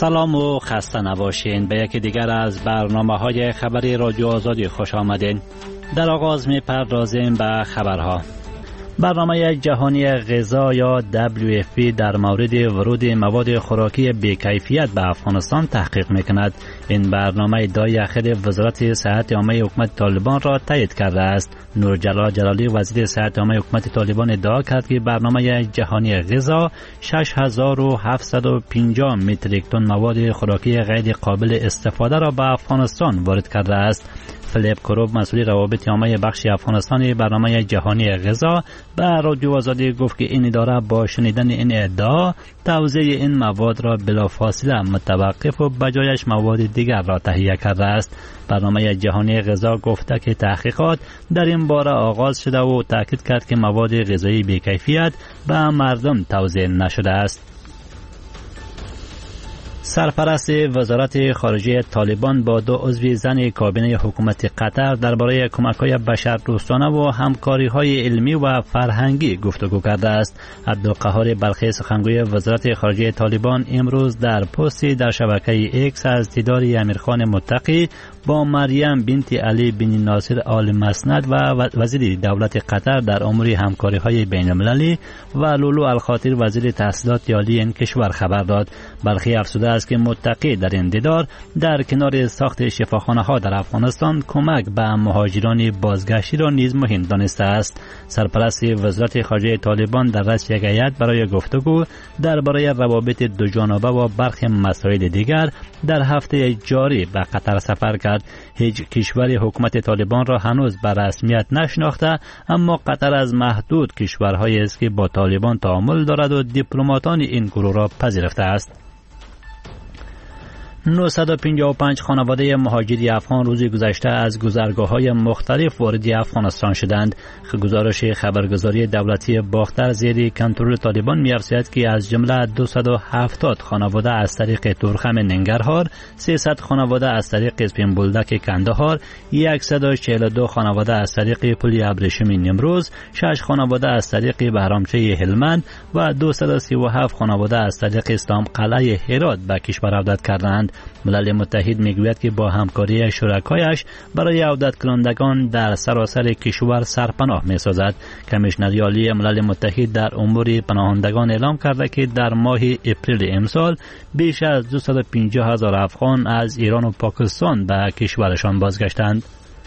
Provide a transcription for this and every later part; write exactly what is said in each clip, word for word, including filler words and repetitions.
سلام و خسته نباشین. به یکی دیگر از برنامه های خبری رادیو آزادی خوش آمدین. در آغاز می پردازیم به خبرها. برنامه جهانی غذا یا دبلیو اف پی در مورد ورود مواد خوراکی بی‌کیفیت به افغانستان تحقیق میکند. این برنامه ادعای اخیر وزارت صحت عامه حکومت طالبان را تایید کرده است. نورجلال جلالی وزیر صحت عامه حکومت طالبان ادعا کرد که برنامه جهانی غذا شش هزار و هفتصد و پنجاه متریک تن مواد خوراکی غیر قابل استفاده را به افغانستان وارد کرده است. فلیپ کروب مسئول روابط عامه بخش افغانستان برنامه جهانی غذا به رادیو آزادی گفت که این اداره با شنیدن این ادعا توزیع این مواد را بلافاصله متوقف و بجایش مواد دیگر را تهیه کرده است. برنامه جهانی غذا گفته که تحقیقات در این باره آغاز شده و تاکید کرد که مواد غذایی بی‌کیفیت به مردم توزیع نشده است. سرپرست وزارت خارجه طالبان با دو عضو زن کابینه حکومت قطر درباره کمک‌های بشردوستانه و همکاری‌های علمی و فرهنگی گفتگو کرده است. عبدالقهار بلخی سخنگوی وزارت خارجه طالبان امروز در پستی در شبکه ایکس از دیدار امیرخان متقی با مریم بنت علی بن ناصر آل مسند و وزیر دولت قطر در امور همکاری‌های بین‌المللی و لولو الخاطر وزیر تحصیلات عالی این کشور خبر داد. بلخی افزوده است که متقی در این دیدار در کنار ساخت شفاخانه‌ها در افغانستان کمک به مهاجران بازگشتی را نیز مهم دانسته است. سرپرست وزارت خارجه طالبان در رأس یک هیئت برای گفتگو درباره روابط دوجانبه و برخی مسائل دیگر در هفته جاری به قطر سفر کرد. هیچ کشور حکومت طالبان را هنوز به رسمیت نشناخته، اما قطر از محدود کشورهایی است که با طالبان تعامل دارد و دیپلماتان این گروه را پذیرفته است. نهصد و پنجاه و پنج خانواده مهاجری افغان روز گذشته از گذرگاه‌های مختلف وارد افغانستان شدند. گزارش خبرگزاری دولتی باختر زیر کنترل طالبان می‌افزاید که از جمله دویست و هفتاد خانواده از طریق تورخم ننگرهار، سیصد خانواده از طریق اسپین بولدک کندهار، صد و چهل و دو خانواده از طریق پل ابریشم نیمروز، شش خانواده از طریق بهرامچه هلمند و دویست و سی و هفت خانواده از طریق استام قلعه هرات به کشور عودت کردند. ملل متحد میگوید که با همکاری شرکایش برای عودت کنندگان در سراسر کشور سرپناه میسازد. کمیشنر عالی ملل متحد در امور پناهندگان اعلام کرده که در ماه اپریل امسال بیش از دویست و پنجاه هزار افغان از ایران و پاکستان به کشورشان بازگشتند.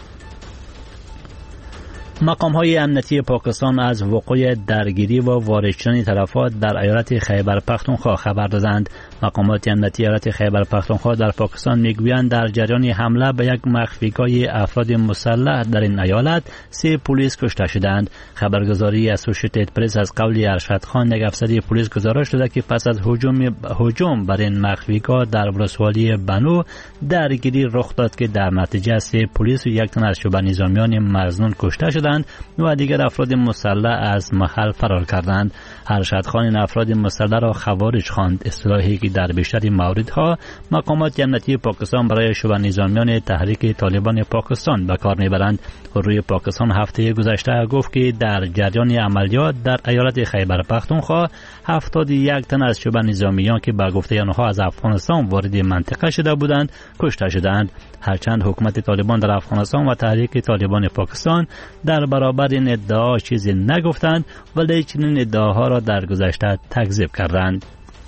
مقام‌های امنیتی پاکستان از وقوع درگیری و وارد شدن تلفات در ایالت خیبر پختونخوا خبر دادند. مقامات امنیتی ایالت خیبر پختونخوا در پاکستان میگویند در جریان حمله به یک مخفیگاه افراد مسلح در این ایالت سه پلیس کشته شدند. خبرگزاری اسوسییتد پرس از قول ارشد خان یک افسر پلیس گزارش داده که پس از هجوم هجوم بر این مخفیگاه در ولسوالی بنو درگیری رخ داد که در نتیجه سه پلیس و یک تن از شعبه نظامیان مظنون کشته شدند و دیگر افراد مسلح از محل فرار کردند. ارشد خان این افراد مسلح را خوارج خواند، اصطلاحی که در بیشتر موردها مقامات امنیتی پاکستان برای شعبه نظامیان تحریک طالبان پاکستان به کار میبرند. روی پاکستان هفته گذشته گفت که در جریان عملیات در ایالت خیبر پختونخوا هفتاد و یک تن از شعبه نظامیان که به گفته آنها از افغانستان وارد منطقه شده بودند کشته شدند. هرچند حکومت طالبان در افغانستان و تحریک طالبان پاکستان در برابر این ادعا چیزی نگفتند، ولی چنین ادعاها را در گذشته تکذیب کردند.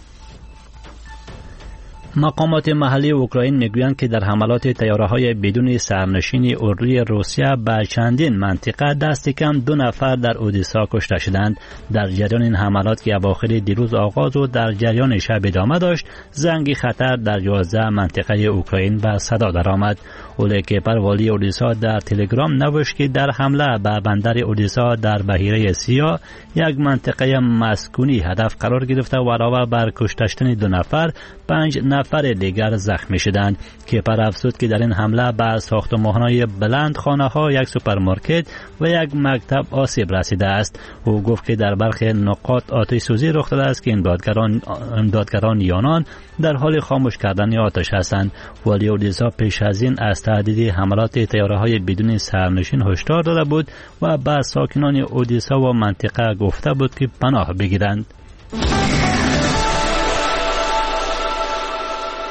مقامات محلی اوکراین میگویند که در حملات طیاره‌های بدون سرنشین اردوی روسیه به چندین منطقه دست کم دو نفر در اودیسا کشته شدند. در جریان این حملات که اواخر دیروز آغاز و در جریان شب ادامه داشت، زنگ خطر در یازده منطقه اوکراین به صدا درآمد. اولی کیپر والی اودیسا در تلگرام نوشت که در حمله به بندر اودیسا در بحیره سیاه یک منطقه مسکونی هدف قرار گرفته و علاوه بر کشته شدن دو نفر پنج نفر دیگر زخمی شدند. کیپر افزود که در این حمله به ساختمان‌های بلند خانه‌ها، یک سوپرمارکت و یک مکتب آسیب رسیده است. او گفت که در برخی نقاط آتش سوزی رخ داده است که امدادگران امدادگران یانان در حال خاموش کردن آتش هستند. والی اودیسا پیش از این از تهدید حملات طیاره‌های بدون سرنشین هشدار داده بود و به ساکنان اودیسا و منطقه گفته بود که پناه بگیرند.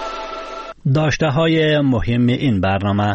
داشته های مهم این برنامه: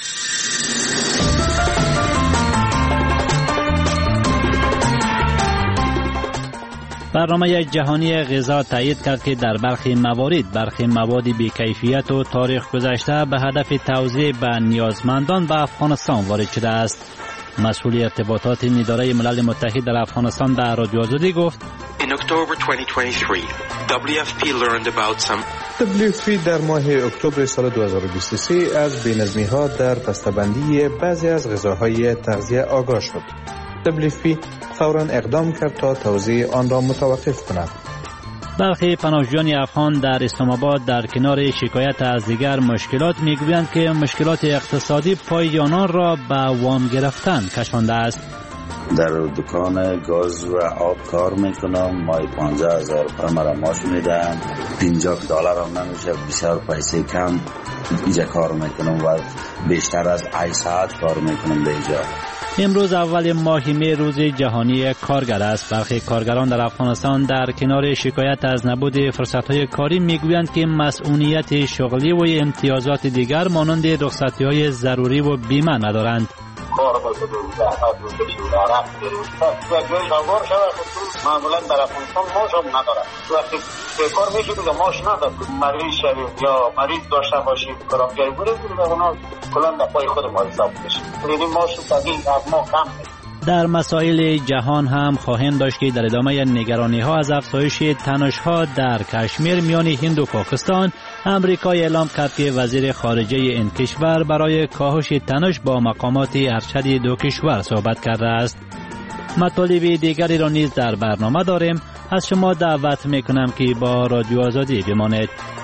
برنامه جهانی غذا تایید کرد که در برخی موارد برخی مواد بی‌کیفیت و تاریخ گذشته به هدف توزیع به نیازمندان به افغانستان وارد شده است. مسئول ارتباطات اداره ملل متحد در افغانستان در رادیو آزادی گفت: In October twenty twenty-three, دبلیو اف پی learned about some دبلیو اف پی در ماه اکتبر سال دو هزار و بیست و سه از بی‌نظمی‌ها در بسته‌بندی بعضی از غذاهای تغذیه آگاه شد. دبلیو اف پی فوراً اقدام کرد تا توزیع آن را متوقف کند. برخی پناهجویان افغان در اسلام آباد در کنار شکایت از دیگر مشکلات میگویند که مشکلات اقتصادی پای آنان را به وام گرفتن کشانده است. در دکان گاز و آب کار میکنم، مای پانزده هزار روپیه مرا معاش میدن، پنجاه دلار هم نمیشه، بسیار پیسه کم اینجا کار میکنم و بیشتر از هشت ساعت کار میکنم به اینجا. امروز اول ماه می روز جهانی کارگر است. برخی کارگران در افغانستان در کنار شکایت از نبود فرصت‌های کاری میگویند که مسئولیت شغلی و امتیازات دیگر مانند رخصتی‌های ضروری و بیمه ندارند. کار بکنیم، زحمت بکشیم، عرق بریم، یک شلوار شود معمولا در افغانستان ماش هم ندارد. وقتی کار میشه دیگه ماش ندارد، مریض شویم یا مریض داشته باشیم کرامگری بریم دیگه اونا کلان در پای خود ما حساب میشه. یعنی ماش تقییم از ما کم میشه. در مسائل جهان هم خواهیم داشت که در ادامه نگرانی ها از افزایش تنش ها در کشمیر میان هند و پاکستان، امریکا اعلام کرد که وزیر خارجه این کشور برای کاهش تنش با مقامات ارشد دو کشور صحبت کرده است. مطالب دیگری را نیز در برنامه داریم. از شما دعوت میکنم که با رادیو آزادی بمانید.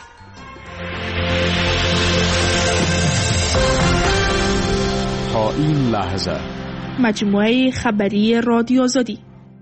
تا این لحظه مجموعه خبری رادیو آزادی.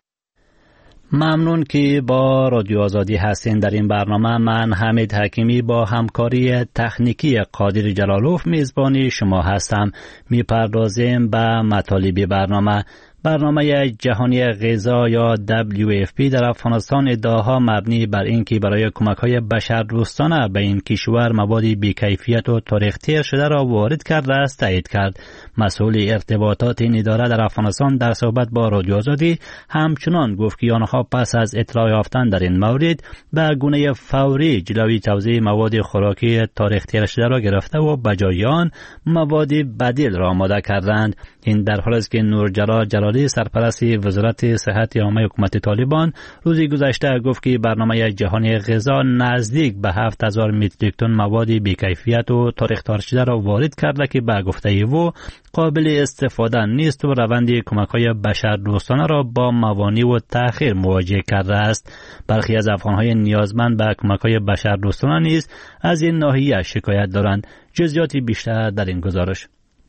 ممنون که با رادیو آزادی هستین. در این برنامه من حمید حکیمی با همکاری تکنیکی قادر جلالوف میزبانی شما هستم. میپردازیم به مطالب برنامه. برنامه جهانی غذا یا دبلیو اف پی در افغانستان ادعاها مبنی بر اینکه برای کمک‌های بشردوستانه به این کشور مواد بی‌کیفیت و تاریخ تیر شده را وارد کرده است تایید کرد. مسئول ارتباطات این اداره در افغانستان در صحبت با رادیو آزادی همچنان گفت که آنها پس از اطلاع یافتن در این مورد به گونه فوری جلوی توزیع مواد خوراکی تاریخ تیر شده را گرفته و بجای آن مواد بدیل را آماده کردند. این در حالی است که نورجلال جلالی سرپرست وزارت صحت عامه حکومت طالبان روزی گذشته گفت که برنامه جهانی غذا نزدیک به هفت هزار متریک تن مواد بی‌کیفیت و تاریخ تار شده را وارد کرده که به گفته او قابل استفاده نیست و روند کمک‌های بشردوستانه را با موانع و تأخیر مواجه کرده است. برخی از افغان‌های نیازمند به کمک‌های بشردوستانه نیز از این ناحیه شکایت دارند. جزئیات بیشتر در این گزارش.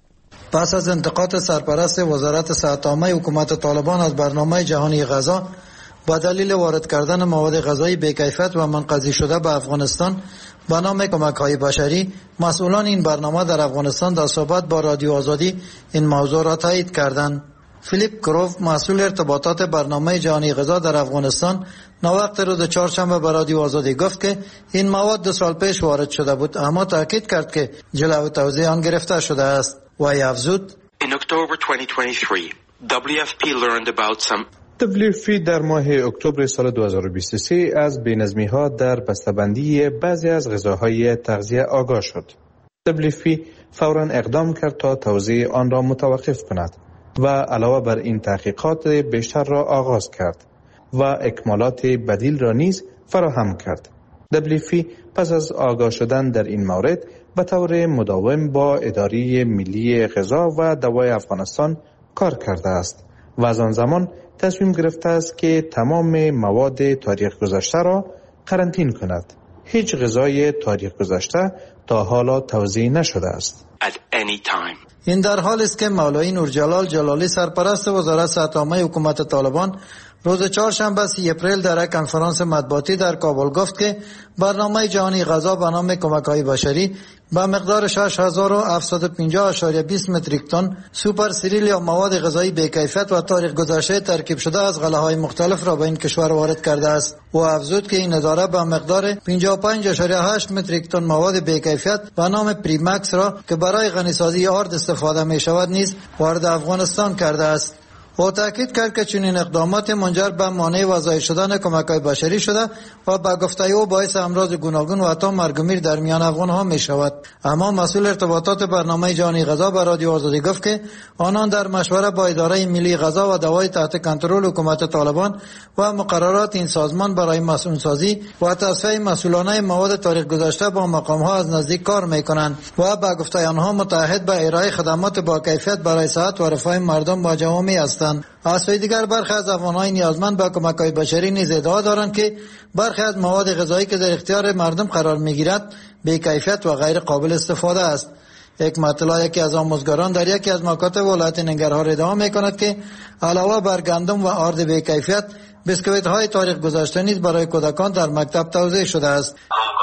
پس از انتقاد سرپرست وزارت صحت عامه حکومت طالبان از برنامه جهانی غذا با دلیل وارد کردن مواد غذایی بی‌کیفیت و منقضی شده به افغانستان به نام کمک‌های بشری، مسئولان این برنامه در افغانستان در صحبت با رادیو آزادی این موضوع را تایید کردند. فیلیپ کروف، مسئول ارتباطات برنامه جهانی غذا در افغانستان، نوقت روز چهارشنبه به رادیو آزادی گفت که این مواد دو سال پیش وارد شده بود، اما تاکید کرد که جلوی توزیع آن گرفته شده است. و افزود: In October twenty twenty-three, دبلیو اف پی learned about some دبلیو اف پی در ماه اکتبر سال دو هزار و بیست و سه از بی‌نظمی‌ها در بسته‌بندی بعضی از غذاهای تغذیه آگاه شد. دبلیو اف پی فوراً اقدام کرد تا توزیع آن را متوقف کند و علاوه بر این تحقیقات بیشتر را آغاز کرد و اکمالات بدیل را نیز فراهم کرد. دبلیو اف پی پس از آگاه شدن در این مورد به طور مداوم با اداره ملی غذا و دوای افغانستان کار کرده است و از آن زمان تصمیم گرفته است که تمام مواد تاریخ گذشته را قرنطینه کند. هیچ غذای تاریخ گذشته تا حالا توزیع نشده است. at any time. این در حالی است که مولوی نورجلال جلالی سرپرست وزارت صحت عامه حکومت طالبان روز چهارشنبه سی اپریل در یک کنفرانس مطبوعاتی در کابل گفت که برنامه جهانی غذا به نام کمک‌های بشری با مقدار شش هزار و هفتصد و پنجاه اشاریه بیست متریک تن سوپر سیریل یا مواد غذایی بی‌کیفیت و تاریخ گذشته ترکیب شده از غله‌های مختلف را به این کشور وارد کرده است. او افزود که این اداره به مقدار پنجاه و پنج اشاریه هشت متریک تن مواد بی‌کیفیت به نام پریمکس را که برای غنیسازی آرد استفاده می شود نیز وارد افغانستان کرده است. او تاکید کرد که چنین اقدامات منجر به مانع و ضایع شدن کمک‌های بشری شده و به گفته او باعث امراض گوناگون و حتی مرگ و میر در میان افغان‌ها می شود. اما مسئول ارتباطات برنامه جهانی غذا به رادیو آزادی گفت که آنان در مشوره با اداره ملی غذا و دوای تحت کنترل حکومت طالبان و مقررات این سازمان برای مسئول‌سازی و تصفیه مسئولانه مواد تاریخ گذشته با مقام‌ها از نزدیک کار می‌کنند و به گفته آنها متعهد به ارائه خدمات با کیفیت برای صحت و رفاه مردم و جوامع هستند. از سوی دیگر برخی از افغان‌های نیازمند به کمک‌های بشری نیز ادعا دارند که برخی از مواد غذایی که در اختیار مردم قرار می‌گیرد بی‌کیفیت و غیر قابل استفاده است. یک مطلع یکی از آموزگاران در یکی از مکاتب ولایت ننگرهار ادعا می‌کند که علاوه بر گندم و آرد بی‌کیفیت، بسکویت‌های تاریخ گذشته نیز برای کودکان در مکتب توزیع شده است.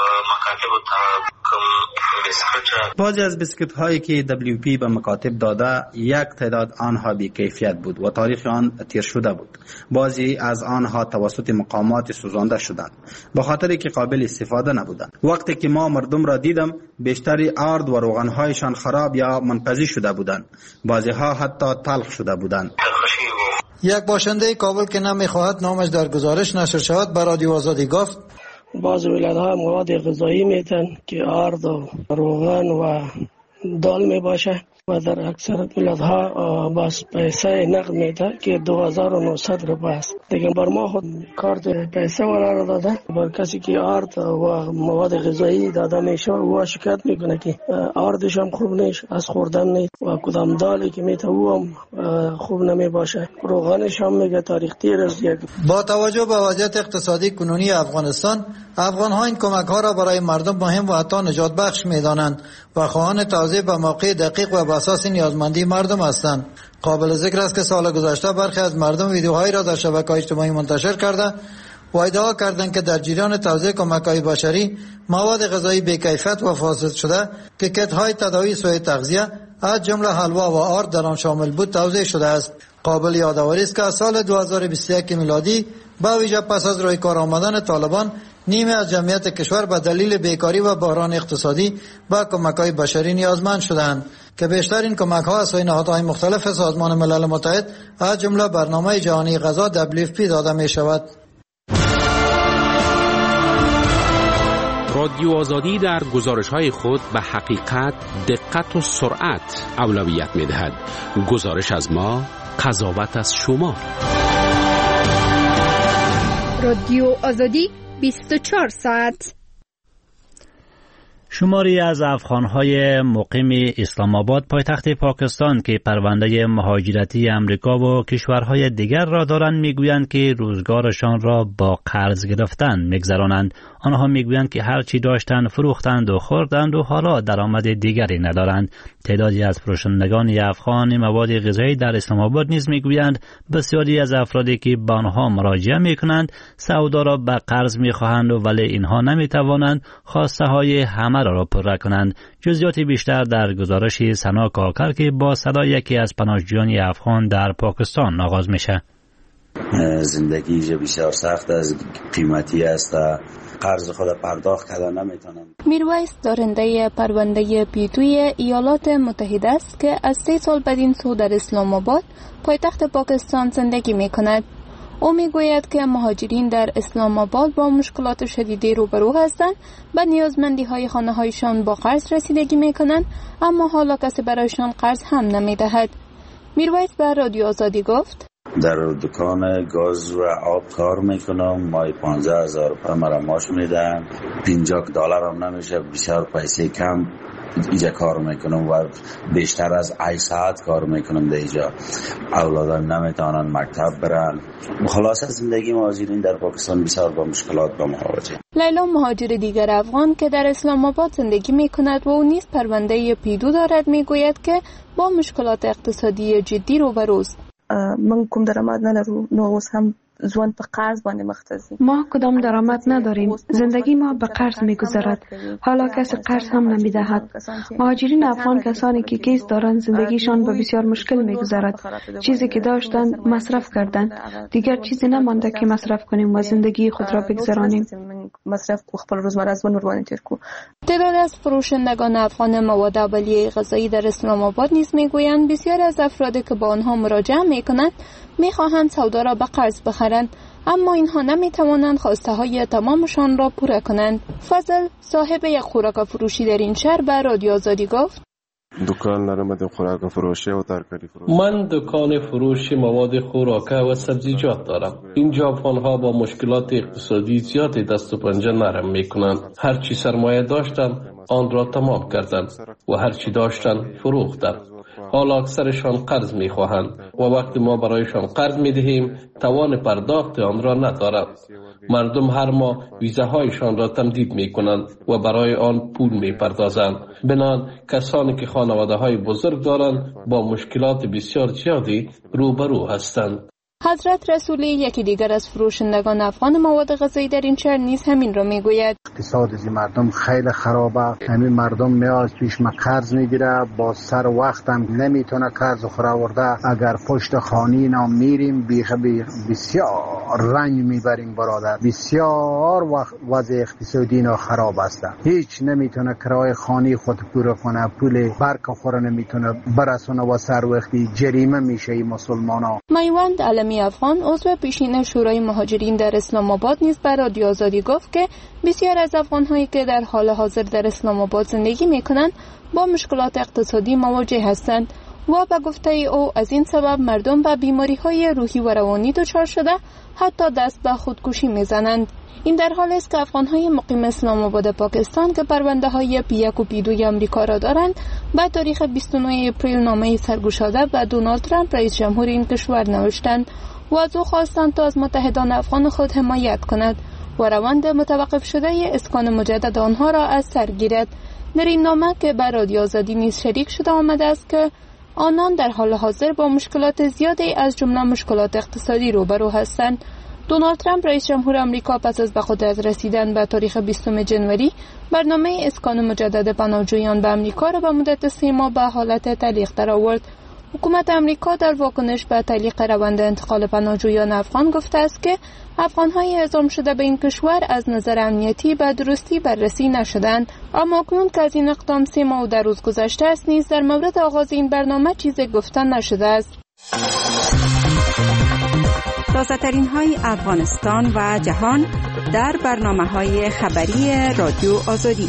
بعضی از بیسکویت هایی که دبلیو پی به مکاتب داده یک تعداد آنها بی کیفیت بود و تاریخ آن تیر شده بود. بعضی از آنها توسط مقامات سوزانده شدند به خاطر که قابل استفاده نبودند. وقتی که ما مردم را دیدم بیشتری آرد و روغن هایشان خراب یا منقضی شده بودند. بعضی ها حتی تلخ شده بودند. یک باشنده کابل که نمیخواهد نامش در گزارش نشر شود به رادیو آزادی گفت بعض ولایت‌ها مواد غذایی میتن که آرد و روغن و دال می باشه و در اکثر ولایت‌ها باز پیسه نقد میده که دو هزار و نهصد روپیه است. دیگه بر ما خود کارت پیسه والا را داده. بر کسی که آرد و مواد غذایی داده میشه و شکایت میکنه که آردش هم خوب نیست، از خوردن نیست و کدام دالی که میته او هم خوب نمی باشه. روغنش هم میگه تاریخ تیر است. با توجه به وضعیت اقتصادی کنونی افغانستان، افغان‌ها این کمک‌ها را برای مردم مهم و حتی نجات بخش می‌دانند و خواهان توزیع به موقع دقیق و بر اساس نیازمندی مردم هستند. قابل ذکر است که سال گذشته برخی از مردم ویدیوهایی را در شبکه‌های اجتماعی منتشر کرده و ادعا کردند که در جریان توزیع کمک‌های بشری مواد غذایی بی‌کیفیت و فاسد شده که کیت‌های تداوی سوء تغذیه از جمله حلوا و آرد در آن شامل بود توزیع شده است. قابل یادآوری است که از سال دو هزار و بیست و یک میلادی با ویژه پس از روی کار آمدن طالبان نیمه از جمعیت کشور به دلیل بیکاری و بحران اقتصادی با کمک‌های بشری نیازمند شدند که بیشتر این کمک‌ها از سوی نهادهای مختلف سازمان ملل متحد از جمله برنامه جهانی غذا دبلیو اف پی داده می‌شود. رادیو آزادی در گزارش‌های خود به حقیقت، دقت و سرعت اولویت می‌دهد. گزارش از ما، قضاوت از شما. رادیو آزادی بیست و چهار ساعت. شماری از افغان‌های مقیم اسلام آباد پایتخت پاکستان که پرونده مهاجرتی امریکا و کشورهای دیگر را دارند میگویند که روزگارشان را با قرض گرفتن میگذرانند. آنها میگویند که هر چی داشتند فروختند و خوردند و حالا درآمد دیگری ندارند. تعدادی از فروشندگان افغان مواد غذایی در اسلام آباد نیز میگویند بسیاری از افرادی که به آنها مراجعه میکنند سودا را به قرض میخواهند و ولی اینها نمیتوانند خواسته های همه را پر کنند. جزئیات بیشتر در گزارش سنا کاکر که با صدای یکی از پناهجویان افغان در پاکستان آغاز میشه. زندگی بسیار سخت از قیمتی است، قرض خود پرداخت کردن نمیتونم. میرویس دارنده پرونده پیتوی ایالات متحده است که از سه سال بدین سو در اسلام آباد پایتخت پاکستان زندگی میکند. او میگوید که مهاجرین در اسلام آباد با مشکلات شدیدی روبرو هستند و نیازمندی های خانه هایشان با قرض رسیدگی میکنند، اما حالا کسی برایشان قرض هم نمیدهد. میرویس به رادیو آزادی گفت در دکان گاز و آب کار میکنم، مای پانزده هزار روپیه مرا ماش میدن، پنجاه دلار هم نمیشه، بسیار پیسه کم اینجا کار میکنم و بیشتر از ای ساعت کار میکنم در اینجا. اولادان نمیتونن مکتب برن. خلاص زندگی مهاجرین در پاکستان بسیار با مشکلات با مواجه. لیلا مهاجر دیگر افغان که در اسلام آباد زندگی میکند و او نیز پرونده پیدو دارد میگوید که با مشکلات اقتصادی جدی روبروست. من کوم درآمد نه لرو، نو اوس هم ژوند په قرض باندې مختصی. ما کدام درآمد نداریم. زندگی ما به قرض میگذرد. حالا کسی قرض هم نمیدهد. مهاجرین افغان کسانی که کیس دارند زندگیشان به بسیار مشکل میگذرد. چیزی که داشتند مصرف کردند. دیگر چیزی نمانده که مصرف کنیم و زندگی خود را بگذرانیم. مصرف کو خپل روزمره ژوند ور باندې تیر کو. تعداد از فروشندگان افغان مواد اولیه غذایی در اسلام آباد نیز میگویند بسیار از افرادی که با آنها مراجعه میکنند میخواهند سودا را به قرض بخرند، اما اینها نمیتوانند خواسته های تمامشان را پوره کنند. فضل صاحب یک خوراک فروشی در این شهر به رادیو آزادی گفت: دکان دارم خوراک فروشی و ترکاری فروشی. من دکان فروش مواد خوراکه و سبزیجات دارم. اینجا افغان‌ها با مشکلات اقتصادی زیادی دست و پنجه نرم میکنند. هر چی سرمایه داشتند آن را تمام کردند و هر چی داشتند فروختند. حالا اکثرشان قرض میخواهند و وقتی ما برایشان قرض میدهیم توان پرداخت آن را ندارند. مردم هر ماه ویزاهایشان را تمدید میکنند و برای آن پول میپردازند. بنابراین کسانی که خانواده های بزرگ دارند با مشکلات بسیار زیادی روبرو هستند. حضرت رسولی یکی دیگر از فروشندگان افغان مواد غذایی در این شهر نیز همین را میگوید: اقتصاد از مردم خیلی خرابه. همین مردم میاد پیش ما قرض میگیره، با سر وقت هم نمیتونه قرض خورورده. اگر پشت خانی نام میریم بیخ بسیار رنج میبریم برادر. بسیار وضع اقتصادی نا خراب است. هیچ نمیتونه کرای خانی خود پوره کنه، پول برق خوره نمیتونه برسونه و سر وقتی جریمه میشه این مسلمانا. میوند علمی افغان عضو پیشین شورای مهاجرین در اسلام آباد نیز به رادیو آزادی گفت که بسیار از افغان‌هایی که در حال حاضر در اسلام آباد زندگی می‌کنند با مشکلات اقتصادی مواجه هستند و به گفته او از این سبب مردم به بیماری‌های روحی و روانی دچار شده حتی دست به خودکشی می‌زنند. این در حالی است که افغان‌های مقیم اسلام آباد پاکستان که پرونده‌های پی یک و پی دو آمریکا را دارند با تاریخ بیست و نه اپریل نامه سرگشاده به دونالد ترامپ رئیس جمهور این کشور نوشتند و از او خواستند تا از متحدان افغان خود حمایت کند و روند متوقف شده اسکان مجدد آنها را از سر گیرد. در این نامه که به رادیو آزادی نیز شریک شده آمده است که آنان در حال حاضر با مشکلات زیادی از جمله مشکلات اقتصادی روبرو هستند. دونالد ترامپ رئیس جمهور آمریکا پس از به خودداری رسیدن به تاریخ بیستم ژانویه برنامه اسکان مجدد پناهجویان به آمریکا را به مدت سه ماه به حالت تعلیق درآورد. حکومت آمریکا در واکنش به تعلیق روند انتقال پناهجویان افغان گفته است که افغان‌های اعزام شده به این کشور از نظر امنیتی به درستی بررسی نشدند، اما اکنون که از این اقدام سه ماه و در روز گذشته است نیز در مورد آغاز این برنامه چیزی گفته نشده است. تازه‌ترین های افغانستان و جهان در برنامه‌های خبری رادیو آزادی.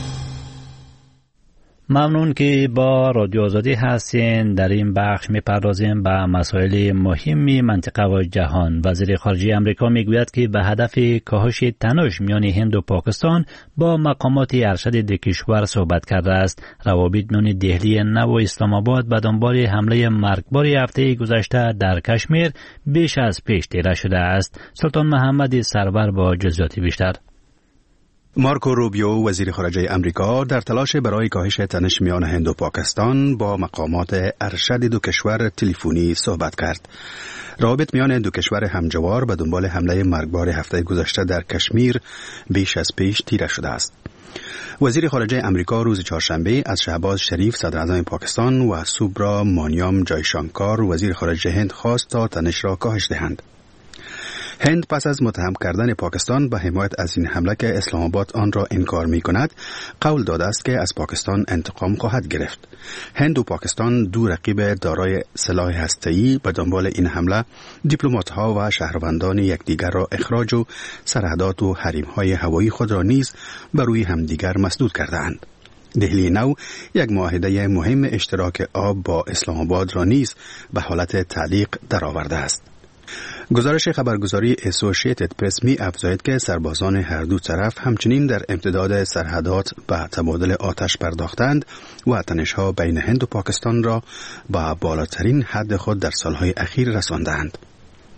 ممنون که با رادیو آزادی هستین. در این بخش می‌پردازیم به مسائل مهمی منطقه و جهان. وزیر خارجه آمریکا میگوید که به هدف کاهش تنش میان هند و پاکستان با مقامات ارشد دو کشور صحبت کرده است. روابط میان دهلی نو و اسلام آباد به دنبال حمله مرگبار هفته گذشته در کشمیر بیش از پیش تیره شده است. سلطان محمد سرور با جزئیات بیشتر. مارکو روبیو وزیر خارجه امریکا در تلاش برای کاهش تنش میان هند و پاکستان با مقامات ارشد دو کشور تلفنی صحبت کرد. روابط میان دو کشور همجوار به دنبال حمله مرگبار هفته گذشته در کشمیر بیش از پیش تیره شده است. وزیر خارجه امریکا روز چهارشنبه از شهباز شریف صدر اعظم پاکستان و سوبرا مانیام جایشانکار وزیر خارجه هند خواست تا تنش را کاهش دهند. هند پس از متهم کردن پاکستان به حمایت از این حمله که اسلام آباد آن را انکار می کند، قول داده است که از پاکستان انتقام خواهد گرفت. هند و پاکستان دو رقیب دارای سلاح هسته‌ای به دنبال این حمله دیپلمات‌ها و شهروندان یکدیگر را اخراج و سرحدات و حریم‌های هوایی خود را نیز بر روی همدیگر مسدود کرده‌اند. دهلی نو یک معاهده مهم اشتراک آب با اسلام آباد را نیز به حالت تعلیق درآورده است. گزارش خبرگزاری اسوسییتد پرس می افزاید که سربازان هر دو طرف همچنین در امتداد سرحدات به تبادل آتش پرداختند و تنش‌ها بین هند و پاکستان را به بالاترین حد خود در سالهای اخیر رساندند.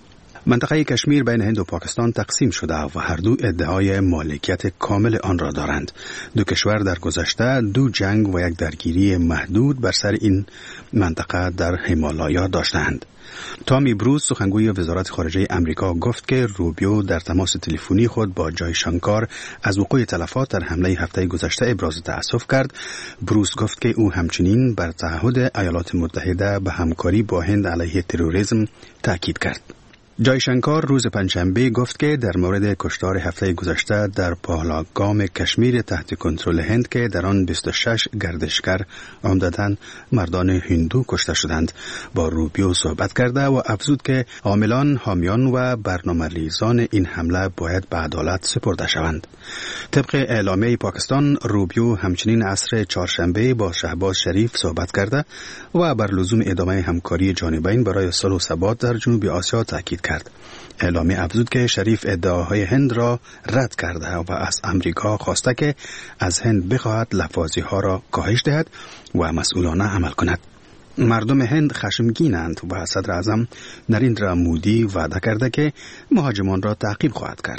منطقه کشمیر بین هند و پاکستان تقسیم شده و هر دو ادعای مالکیت کامل آن را دارند. دو کشور در گذشته دو جنگ و یک درگیری محدود بر سر این منطقه در هیمالایا داشتند. تامی بروز سخنگوی وزارت خارجه امریکا گفت که روبیو در تماس تلفنی خود با جای شانکار از وقوع تلفات در حمله هفته گذشته ابراز تأسف کرد. بروز گفت که او همچنین بر تعهد ایالات متحده به همکاری با هند علیه تروریسم تاکید کرد. جای شانکار روز پنجشنبه گفت که در مورد کشتار هفته گذشته در پهلاگام کشمیر تحت کنترل هند که در آن بیست و شش گردشگر عمدتاً مردان هندو کشته شدند با روبیو صحبت کرده و افزود که عاملان، حامیان و برنامه‌ریزان این حمله باید به عدالت سپرده شوند. طبق اعلامیه پاکستان، روبیو همچنین عصر چهارشنبه با شهباز شریف صحبت کرده و بر لزوم ادامه همکاری جانبین برای صلح و ثبات در جنوب آسیا تاکید کرد. اعلامیه افزود که شریف ادعاهای هند را رد کرده و از امریکا خواسته که از هند بخواهد لفاظی ها را کاهش دهد و مسئولانه عمل کند. مردم هند خشمگینند و صدر اعظم نریندرا مودی وعده کرده که مهاجمان را تعقیب خواهد کرد.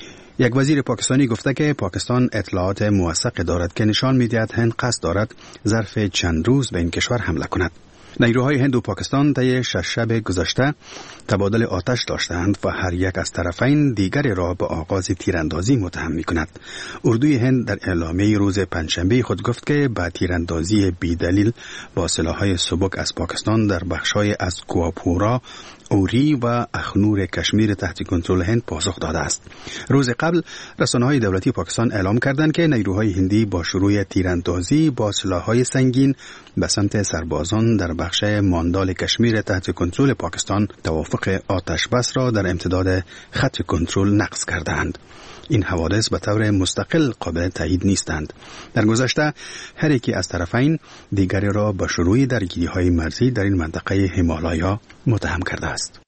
یک وزیر پاکستانی گفته که پاکستان اطلاعات موثق دارد که نشان می‌دهد هند قصد دارد ظرف چند روز به این کشور حمله کند. نیروهای هند و پاکستان طی شش شب گذشته تبادل آتش داشتند و هر یک از طرفین دیگری را به آغاز تیراندازی متهم می‌کند. اردوی هند در اعلامیه روز پنجشنبه خود گفت که به تیراندازی بی‌دلیل با سلاح‌های سبک از پاکستان در بخش‌های از کوآپورا، اوری و اخنور کشمیر تحت کنترل هند پاسخ داده است. روز قبل رسانه‌های دولتی پاکستان اعلام کردند که نیروهای هندی با شروع تیراندازی با سلاح‌های سنگین به سمت سربازان در بخش ماندال کشمیر تحت کنترل پاکستان توافق آتش بس را در امتداد خط کنترل نقض کردند. این حوادث به طور مستقل قابل تایید نیستند. در گذشته هر یکی از طرفین دیگری را به شروع درگیری‌های مرزی در این منطقه هیمالایا متهم کرده است.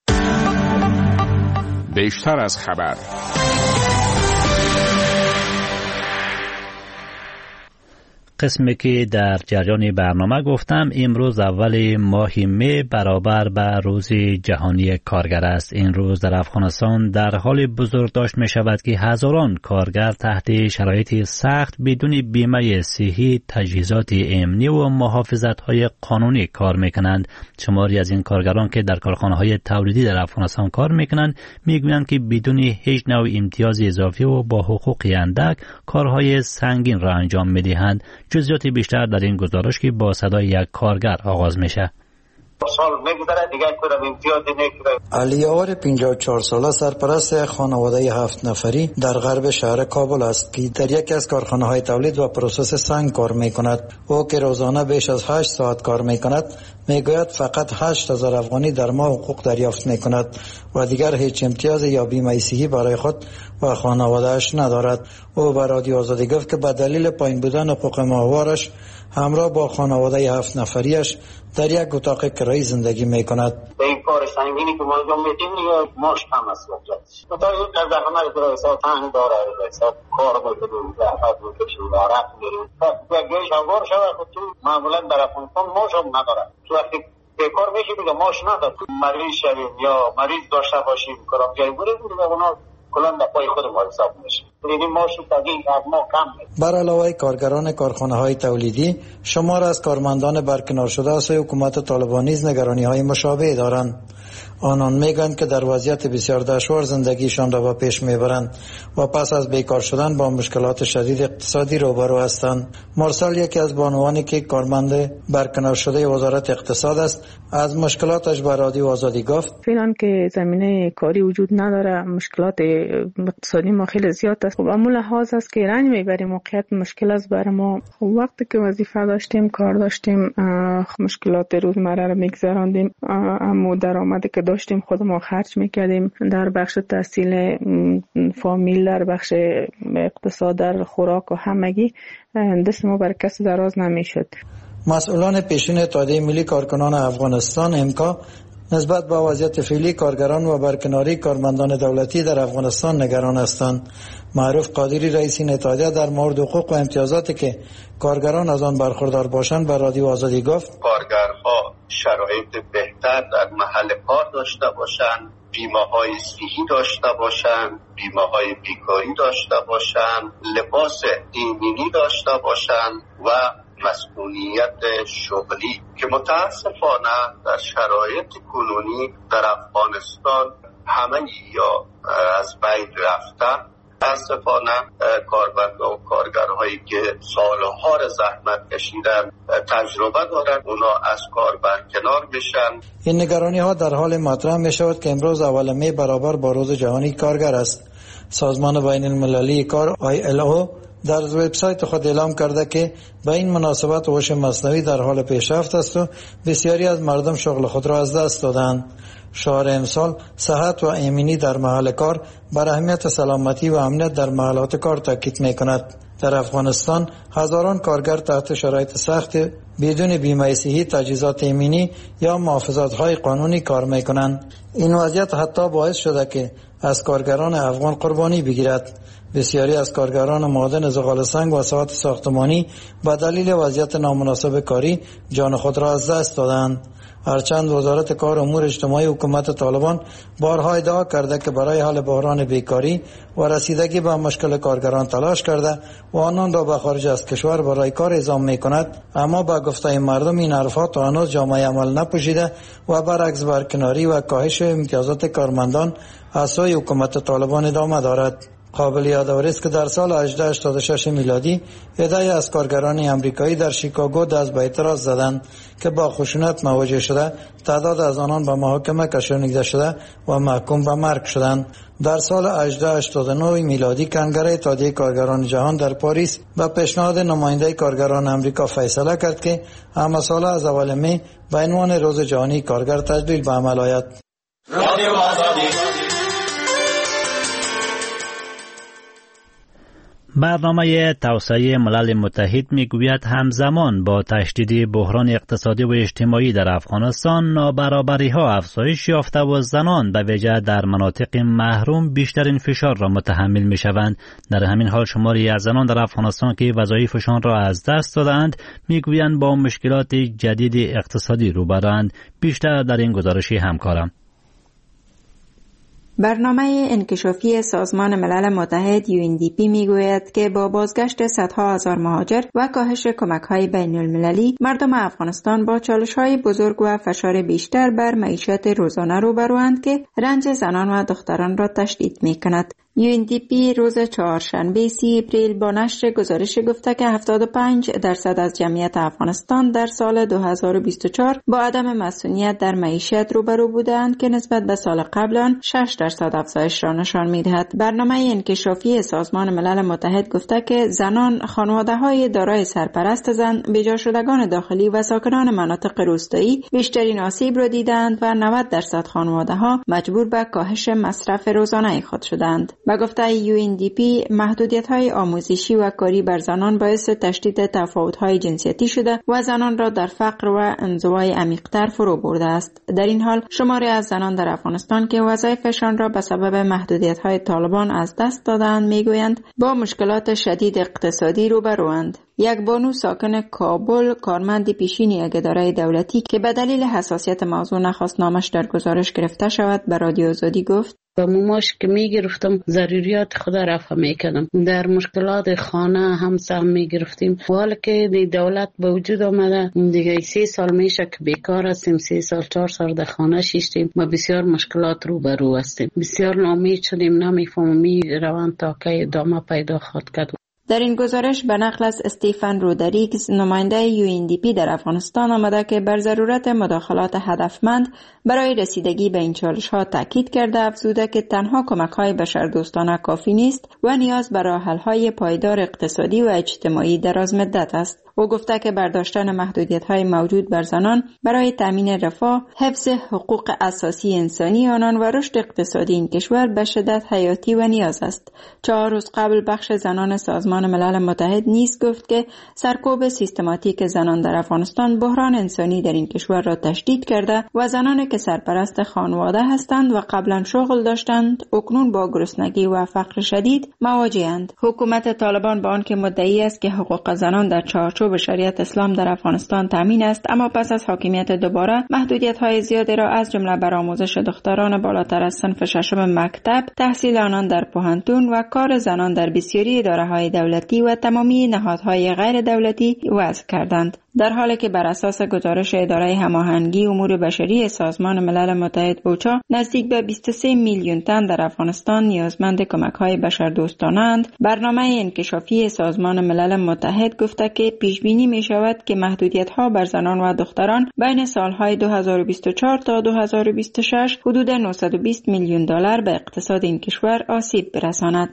بیشتر از خبر. قسمی که در جریان برنامه گفتم، امروز اول ماه می برابر به روز جهانی کارگر است. این روز در افغانستان در حال بزرگداشت می شود که هزاران کارگر تحت شرایط سخت بدون بیمه صحی، تجهیزات امنی و محافظت های قانونی کار می کنند. شماری از این کارگران که در کارخانه های تولیدی در افغانستان کار می کنند می گویند که بدون هیچ نوع امتیاز اضافی و با حقوقی اندک کارهای سنگین را انجام می دهند. جزئیات بیشتر در این گزارش که با صدای یک کارگر آغاز میشه. علی آور پنجاه و چهار ساله سرپرست خانواده هفت نفری در غرب شهر کابل است که در یکی از کارخانه های تولید و پروسس سنگ کار می کند. او که روزانه بیش از هشت ساعت کار می کند می گوید فقط هشت هزار افغانی در ماه حقوق دریافت می کند و دیگر هیچ امتیاز یا بیمه صحی برای خود و خانواده‌اش ندارد. او به رادیو آزادی گفت که به دلیل پایین بودن حقوق ماهوارش همراه با خانواده هفت نفریش در یک اتاق کرایی زندگی می کند. به این کار سنگینی که ما انجام میدیم دیگه ماش کم است وجهش. تو این قزاق‌ها رو برای حساب تنگ داره، حساب کار میکنیم، زحمت میکشیم، عرق میریم. تو اگه شنگار شده خود تو معمولا در افغانستان ماش هم نداره. تو وقتی بیکار میشی دیگه ماش نداره. مریض شویم یا مریض داشته باشیم کلام جایی بریم دیگه اونا کلان در پای خود ما حساب میشه. یعنی ماش تاگین از ما کم میشه. بر علاوه کارگران کارخانه های تولیدی، شمار از کارمندان برکنار شده از حکومت طالبان نیز نگرانی های مشابه دارند. آنان میگویند که در وضعیت بسیار دشوار زندگیشان را به پیش میبرند و پس از بیکار شدن با مشکلات شدید اقتصادی روبرو هستند. مرسل یکی از بانوانی که کارمند برکنار شده وزارت اقتصاد است از مشکلاتش به رادیو آزادی گفت: فعلا که زمینه کاری وجود نداره، مشکلات اقتصادی ما خیلی زیاد است. خب اما لحاظ است که رنج میبریم، موقعیت مشکل است برای ما. خب وقتی که وظیفه داشتیم، کار داشتیم، مشکلات روزمره رو میگذراندیم، اما درآمدی که داشتیم خود ما خرج میکردیم در بخش تحصیل فامیل، در بخش اقتصاد، در خوراک و همگی دست ما بر کس دراز نمیشد. مسئولان پیشین اتحادیه ملی کارکنان افغانستان امکا نسبت به وضعیت فعلی کارگران و برکناری کارمندان دولتی در افغانستان نگران هستند. معروف قادری رئیس این اتحادیه در مورد حقوق و امتیازاتی که کارگران از آن برخوردار باشند به رادیو آزادی گفت: کارگرها شرایط بهتر در محل کار داشته باشند، بیمه های صحی داشته باشند، بیمه های بیکاری داشته باشند، لباس ایمنی داشته باشند و مسئولیت شغلی که متاسفانه در شرایط کنونی در افغانستان همه یا از بین رفته. متاسفانه کارمندان و کارگرهایی که سالها را زحمت کشیدن تجربه دارند، اونا از کار برکنار میشن. این نگرانی ها در حال مطرح می شود که امروز اول می برابر با روز جهانی کارگر است. سازمان بین المللی کار آی ال او در وبسایت خود اعلام کرده که به این مناسبت هوش مصنوعی در حال پیشرفت است و بسیاری از مردم شغل خود را از دست دادند. شعار امسال صحت و ایمنی در محل کار بر اهمیت سلامتی و امنیت در محلات کار تاکید می کند. در افغانستان هزاران کارگر تحت شرایط سخت بدون بیمه صحی، تجهیزات ایمنی یا محافظت‌های قانونی کار می کنند. این وضعیت حتی باعث شده که از کارگران افغان قربانی بگیرد. بسیاری از کارگران معدن زغال سنگ و صنعت ساختمانی به دلیل وضعیت نامناسب کاری جان خود را از دست دادند. هرچند وزارت کار و امور اجتماعی حکومت طالبان بارها ادعا کرده که برای حل بحران بیکاری و رسیدگی به مشکل کارگران تلاش کرده و آنان را به خارج از کشور برای کار اعزام می کند، اما به گفته مردم این حرفات هنوز جامعه عمل نپوشیده و برعکس برکناری و کاهش امتیازات کارمندان از سوی حکومت طالبان ادامه دارد. قابل یادآوری است که در سال هجده هشتاد و شش میلادی عده‌ای از کارگران امریکایی در شیکاگو دست به اعتراض زدند که با خشونت مواجه شده، تعداد از آنان به محاکمه کشانیده شده و محکوم به مرگ شدند. در سال هجده هشتاد و نه میلادی کنگره اتحادیه کارگران جهان در پاریس به پیشنهاد نماینده کارگران امریکا فیصله کرد که همه ساله از اول می به عنوان روز جهانی کارگر تجلیل به عمل آید. برنامه توسعه ملل متحد میگوید همزمان با تشدید بحران اقتصادی و اجتماعی در افغانستان، نابرابری ها افزایش یافته و زنان به ویژه در مناطق محروم بیشترین فشار را متحمل می شوند. در همین حال شماری از زنان در افغانستان که وظایفشان را از دست دادند میگویند با مشکلات جدید اقتصادی روبروند. بیشتر در این گزارشی همکارم. برنامه انکشافی سازمان ملل متحد یو ان دی پی میگوید که با بازگشت صدها هزار مهاجر و کاهش کمک‌های بین المللی، مردم افغانستان با چالش‌های بزرگ و فشار بیشتر بر معیشت روزانه روبروند که رنج زنان و دختران را تشدید می‌کند. یو ان دی پی روز چهارشنبه سی اپریل با نشر گزارش گفته که هفتاد و پنج درصد از جمعیت افغانستان در سال دو هزار و بیست و چهار با عدم مسئولیت در معیشت روبرو بودند که نسبت به سال قبل آن شش درصد افزایش را نشان می‌دهد. برنامه انکشافی سازمان ملل متحد گفته که زنان، خانواده‌های دارای سرپرست زن، بیجا شدگان داخلی و ساکنان مناطق روستایی بیشترین آسیب را دیدند و نود درصد خانواده‌ها مجبور به کاهش مصرف روزانه خود شدند. با گفته یو ان دی پی، محدودیت‌های آموزشی و کاری بر زنان باعث تشدید تفاوت‌های جنسیتی شده و زنان را در فقر و انزوای عمیق‌تر فرو برده است. در این حال شماری از زنان در افغانستان که وظایفشان را به سبب محدودیت‌های طالبان از دست دادند میگویند با مشکلات شدید اقتصادی روبروند. یک بانو ساکن کابل، کارمند پیشین اداره دولتی که به دلیل حساسیت موضوع نخواست نامش در گزارش گرفته شود، به رادیو آزادی گفت: با ماماش که میگرفتم ضروریات خود رفع میکردم، در مشکلات خانه هم سهم میگرفتیم. حالا که دولت به وجود آمده دیگه سه سال میشه که بیکار هستیم، سه سال چهار سال در خانه شیشتیم و بسیار مشکلات روبرو هستیم. بسیار ناامید شدیم، نمیفهمیم روان تا که ادامه پیدا خواهد کرد. در این گزارش به نقل از استیفن رودریگز، نماینده یو ان دی پی در افغانستان، آمده که بر ضرورت مداخلات هدفمند برای رسیدگی به این چالش‌ها تاکید کرده، افزوده که تنها کمک‌های بشردوستانه کافی نیست و نیاز به راه‌حل‌های پایدار اقتصادی و اجتماعی دراز مدت است. او گفته که برداشتن محدودیت‌های موجود بر زنان برای تامین رفاه، حفظ حقوق اساسی انسانی آنان و رشد اقتصادی این کشور به شدت حیاتی و نیاز است. چهار روز قبل بخش زنان سازمان ملل متحد نیز گفت که سرکوب سیستماتیک زنان در افغانستان بحران انسانی در این کشور را تشدید کرده و زنانی که سرپرست خانواده هستند و قبلا شغل داشتند اکنون با گرسنگی و فقر شدید مواجه‌اند. حکومت طالبان با آنکه مدعی است که حقوق زنان در چارچوب شریعت اسلام در افغانستان تامین است، اما پس از حاکمیت دوباره محدودیت‌های زیادی را از جمله بر آموزش دختران بالاتر از صنف ششم مکتب، تحصیل آنان در پوهنتون و کار زنان در بسیاری اداره‌های دولتی و تمامی نهادهای غیر دولتی وضع کردند. در حالی که بر اساس گزارش اداره هماهنگی امور بشری سازمان ملل متحد اوچا نزدیک به بیست و سه میلیون تن در افغانستان نیازمند کمک‌های بشردوستانه‌اند، برنامه انکشافی سازمان ملل متحد گفته که پیش بینی می‌شود که محدودیت‌ها بر زنان و دختران بین سال‌های دو هزار و بیست و چهار تا دو هزار و بیست و شش حدود نهصد و بیست میلیون دلار به اقتصاد این کشور آسیب برساند.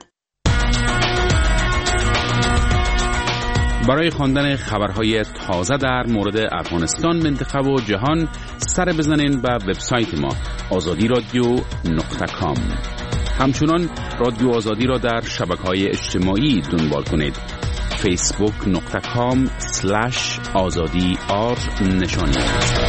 برای خواندن خبرهای تازه در مورد افغانستان، منطقه و جهان سر بزنین به وبسایت ما آزادی رادیو نقطه کام. همچنان رادیو آزادی را در شبکه‌های اجتماعی دنبال کنید. فیسبوک نقطه کام سلش آزادی آر نشانی.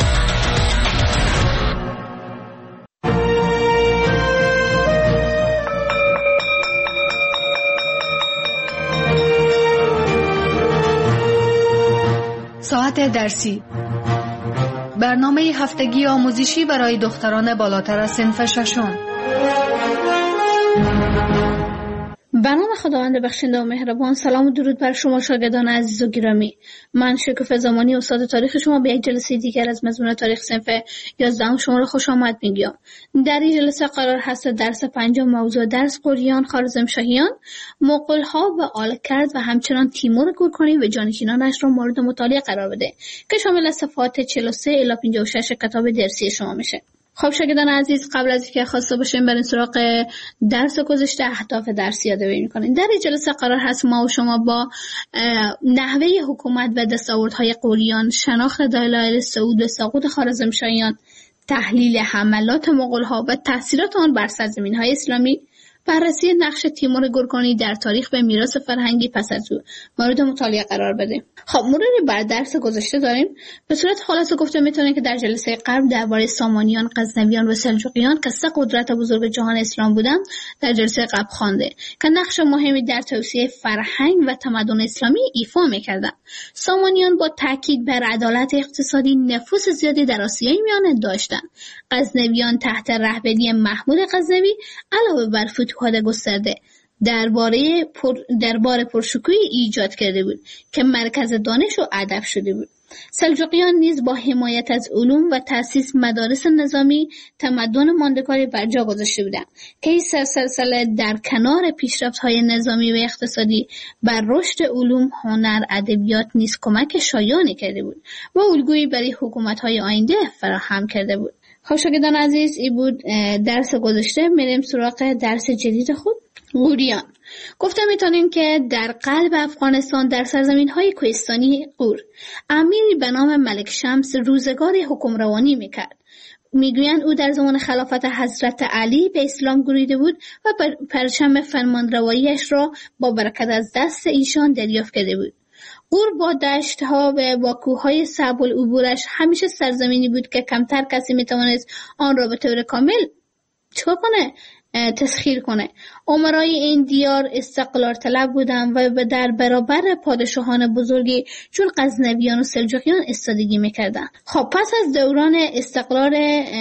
ساعت درسی، برنامه هفتگی آموزشی برای دختران بالاتر از صنف ششم. به نام خداوند بخشنده و مهربان. سلام و درود بر شما شاگردان عزیز و گرامی. من شکوفه زمانی استاد تاریخ شما به یک جلسه دیگر از مضمون تاریخ صنف یازدهم شما را خوش آمد میگم. در این جلسه قرار هست درس پنجم موضوع درس قریان، خوارزمشاهیان، مغول‌ها و آلکرد و همچنان تیمور گورکانی و جانشینانش را مورد مطالعه قرار بده که شامل از صفحات چهل و سه الی پنجاه و شش کتاب درسی شما میشه. خب شاگردان عزیز، قبل از اینکه خواسته باشیم بریم سراغ درس گذشته، اهداف درسی یادآوری می‌کنیم. در این جلسه قرار هست ما و شما با نحوه حکومت و دستاوردهای غوریان، شناخت دلایل صعود و سقوط خوارزمشاهیان، تحلیل حملات مغول‌ها و تاثیرات آن بر سرزمین‌های اسلامی، بررسی نقش تیمور گورکانی در تاریخ به میراث فرهنگی پس از او مورد مطالعه قرار بدیم. خب مروری بر درس گذشته داریم. به صورت خلاصه گفته میتونیم که در جلسه قبل درباره سامانیان، غزنویان و سلجوقیان که سه قدرت بزرگ جهان اسلام بودند در جلسه قبل خوانده که نقش مهمی در توسعه فرهنگ و تمدن اسلامی ایفا میکردند. سامانیان با تاکید بر عدالت اقتصادی نفوذ زیادی در آسیای میانه داشتند. غزنویان تحت رهبری محمود غزنوی علاوه بر فتوحات گسترده درباره پر دربار پرشکوهی ایجاد کرده بود که مرکز دانش و ادب شده بود. سلجوقیان نیز با حمایت از علوم و تأسیس مدارس نظامی تمدن ماندگاری بر جا گذاشته بودند که این سلسله در کنار پیشرفت‌های نظامی و اقتصادی بر رشد علوم، هنر، ادبیات نیز کمک شایانی کرده بود و الگویی برای حکومت‌های آینده فراهم کرده بود. خب شاگردان عزیز، این بود درس گذشته. میریم سراغ درس جدید خود، غوریان. گفته میتونیم که در قلب افغانستان در سرزمین‌های کوهستانی غور امیری به نام ملک شمس روزگاری حکمروانی میکرد. میگویند او در زمان خلافت حضرت علی به اسلام گریده بود و پرچم فرمانرواییش را با برکت از دست ایشان دریافت کرده بود. غور با دشت‌ها و با کوه‌های صعب العبورش همیشه سرزمینی بود که کمتر کسی میتوانست آن را به طور کامل چه کنه؟ تسخیر کنه. امرای این دیار استقلال طلب بودند و در برابر پادشاهان بزرگی چون غزنویان و سلجوقیان استادگی میکردند. خب پس از دوران استقلال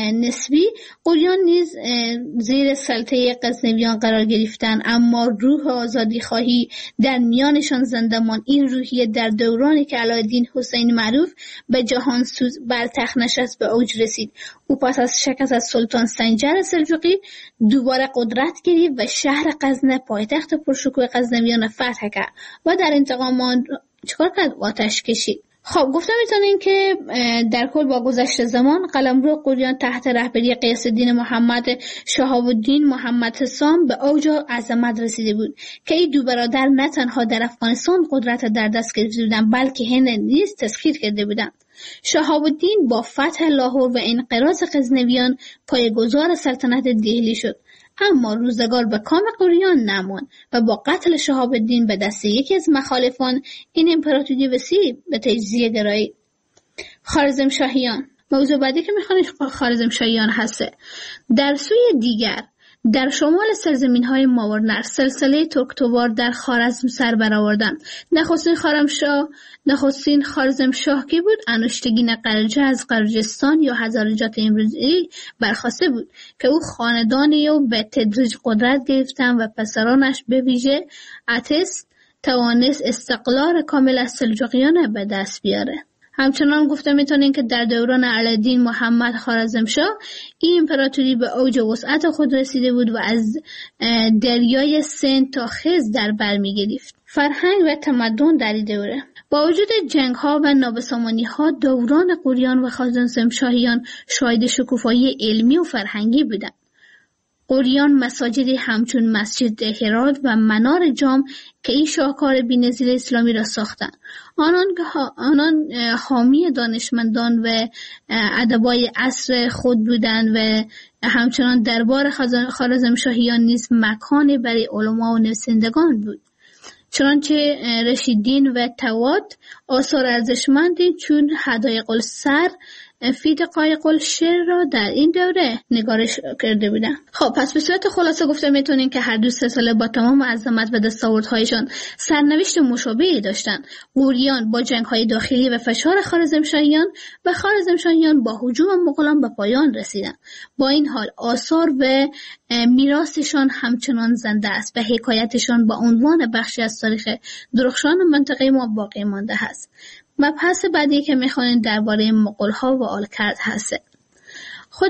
نسبی، غوریان نیز زیر سلطه غزنویان قرار گرفتند، اما روح آزادی خواهی در میانشان زنده ماند. این روحیه در دورانی که علایالدین حسین معروف به جهانسوز بر تخت نشست به اوج رسید. او پس از شکست از سلطان سنجر سلجوقی دوباره قدرت گرفت و شهر غزنه پایتخت پرشکوه غزنویان فتح کرد و در انتقام آن چیکار کرد؟ آتش کشید. خب گفتم میتونین که در کل با گذشت زمان قلمرو قوریان تحت رهبری غیاث الدین محمد شهاب الدین محمد حسام به اوج عظمت رسیده بود که این دو برادر نه تنها در افغانستان قدرت در دست گرفته بودند بلکه هند نیز تسخیر کرده بودند. شهاب الدین با فتح لاهور و انقراض غزنویان پایه‌گذار سلطنت دهلی شد، اما روزگار به کام قوریان نماند و با قتل شهاب الدین به دست یکی از مخالفان این امپراتوری وسیع به تجزیه گرایید. خوارزمشاهیان، موضوع بعدی که میخوانیم خوارزمشاهیان هسته. در سوی دیگر در شمال سرزمین‌های ماورنر سلسله ترکتوار در خوارزم سر برآوردند. نخستین خرمشاه نخستین خوارزمشاه کی بود؟ انوشتگین قرجه از قرجستان یا هزارجات امروزی برخواسته بود که او خاندانی و به تدریج قدرت گرفتن و پسرانش به ویژه اتس توانست استقلال کامل از سلجوقیان به دست بیاره. همچنان گفته میتونین که در دوران علالدین محمد خوارزمشاه این امپراتوری به اوج وسعت خود رسیده بود و از دریای سند تا خز در بر میگرفت. فرهنگ و تمدن در این دوره با وجود جنگ ها و نابسامانی ها دوران قوریان و خوارزمشاهیان شاهد شکوفایی علمی و فرهنگی بودند. قوریان مساجدی همچون مسجد هرات و منار جام که این شاهکار بی‌نظیر اسلامی را ساختند. آنان آنان حامی دانشمندان و ادبای عصر خود بودند و همچنان دربار خوارزمشاهیان نیز مکانی برای علما و نویسندگان بود. چنانچه رشیدین و توات آثار ارزشمندی چون حدایق السر فی دقایق الشعر را در این دوره نگارش کرده بودند. خب پس به صورت خلاصه گفته میتونیم که هر دو سلسله با تمام عظمت و دستاوردهایشان سرنوشت مشابهی داشتند. قوریان با جنگ‌های داخلی و فشار خوارزمشاهیان و خوارزمشاهیان با هجوم مغولان به پایان رسیدند. با این حال آثار و میراثشان همچنان زنده است و حکایتشان با عنوان بخشی از تاریخ درخشان منطقه ما باقی مانده است. مبحث بعدی که میخوانیم درباره مغول‌ها و آلکرد هست. خود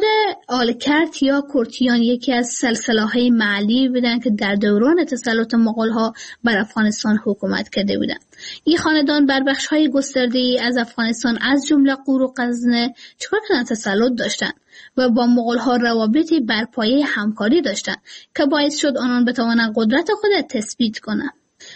آلکرد یا کرتیان یکی از سلسله‌های محلی بودند که در دوران تسلط مغول‌ها بر افغانستان حکومت کرده بودند. این خاندان بر بخش‌های گسترده‌ای از افغانستان از جمله غور و غزنه چکار کردن تسلط داشتند و با مغول‌ها روابطی بر پایه همکاری داشتند که باعث شد آنان بتوانند قدرت خود را تثبیت کنند.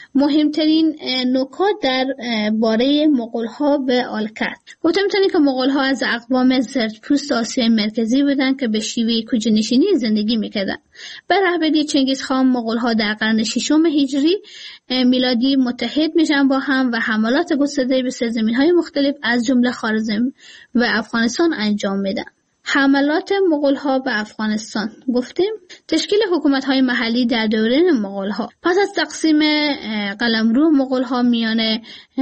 مهمترین نکات در باره مغول‌ها و آلکرد. گفته می‌تونیم که مغول‌ها از اقوام زردپوست آسیای مرکزی بودند که به شیوه کوچه‌نشینی زندگی می‌کردند. به رهبری چنگیزخان مغول‌ها در قرن ششم هجری میلادی متحد میشن با هم و حملات گسترده به سرزمین‌های مختلف از جمله خوارزم و افغانستان انجام میدن. حملات مغول‌ها به افغانستان. گفتیم تشکیل حکومت‌های محلی در دوره مغول‌ها. پس از تقسیم قلمرو مغول‌ها میان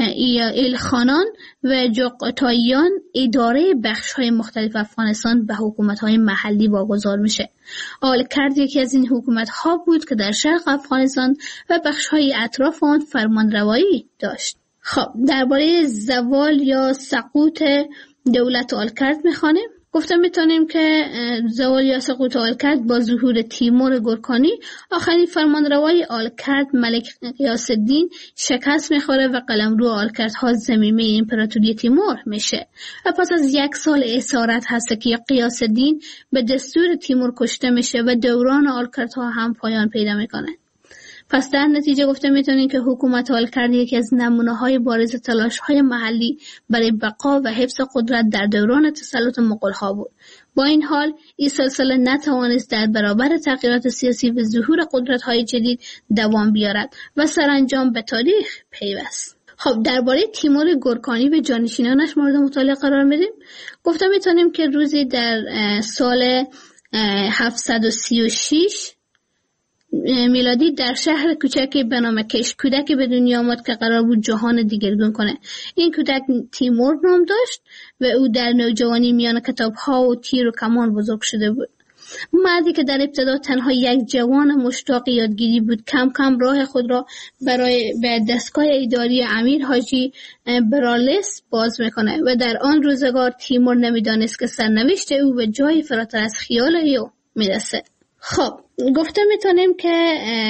ایلخانان و جغتاییان اداره بخش‌های مختلف افغانستان به حکومت‌های محلی واگذار میشه. آلکرد یکی از این حکومت‌ها بود که در شرق افغانستان و بخش‌های اطراف آن فرمانروایی داشت. خب درباره زوال یا سقوط دولت آلکرد می‌خوانیم. گفته میتونیم که زوال یا سقوط آلکرد با ظهور تیمور گورکانی آخرین فرمانروای آلکرد ملک غیاث الدین شکست میخوره و قلمرو آلکردها ضمیمه امپراتوری تیمور میشه و پس از یک سال اسارت هست که غیاث الدین به دستور تیمور کشته میشه و دوران آلکردها هم پایان پیدا میکنه. پس در نتیجه گفته میتونیم که حکومت آلکرد یکی از نمونه‌های بارز تلاش‌های محلی برای بقا و حفظ قدرت در دوران تسلط مغول‌ها بود. با این حال این سلسله نتوانست در برابر تغییرات سیاسی و ظهور قدرت‌های جدید دوام بیارد و سرانجام به تاریخ پیوست. خب درباره تیمور گورکانی و جانشینانش مورد مطالعه قرار میدیم. گفته میتونیم که روزی در سال هفتصد و سی و شش میلادی در شهر کوچکی به نام کش کودکی به دنیا آمد که قرار بود جهان دیگرگون کنه. این کودک تیمور نام داشت و او در نوجوانی میان کتاب‌ها و تیر و کمان بزرگ شده بود. مردی که در ابتدا تنها یک جوان مشتاق یادگیری بود کم کم راه خود را برای به دستگاه اداری امیر حاجی برالس باز میکنه و در آن روزگار تیمور نمیدانست که سرنوشت او به جای فراتر از خیال او میرسه. خب گفته میتونیم که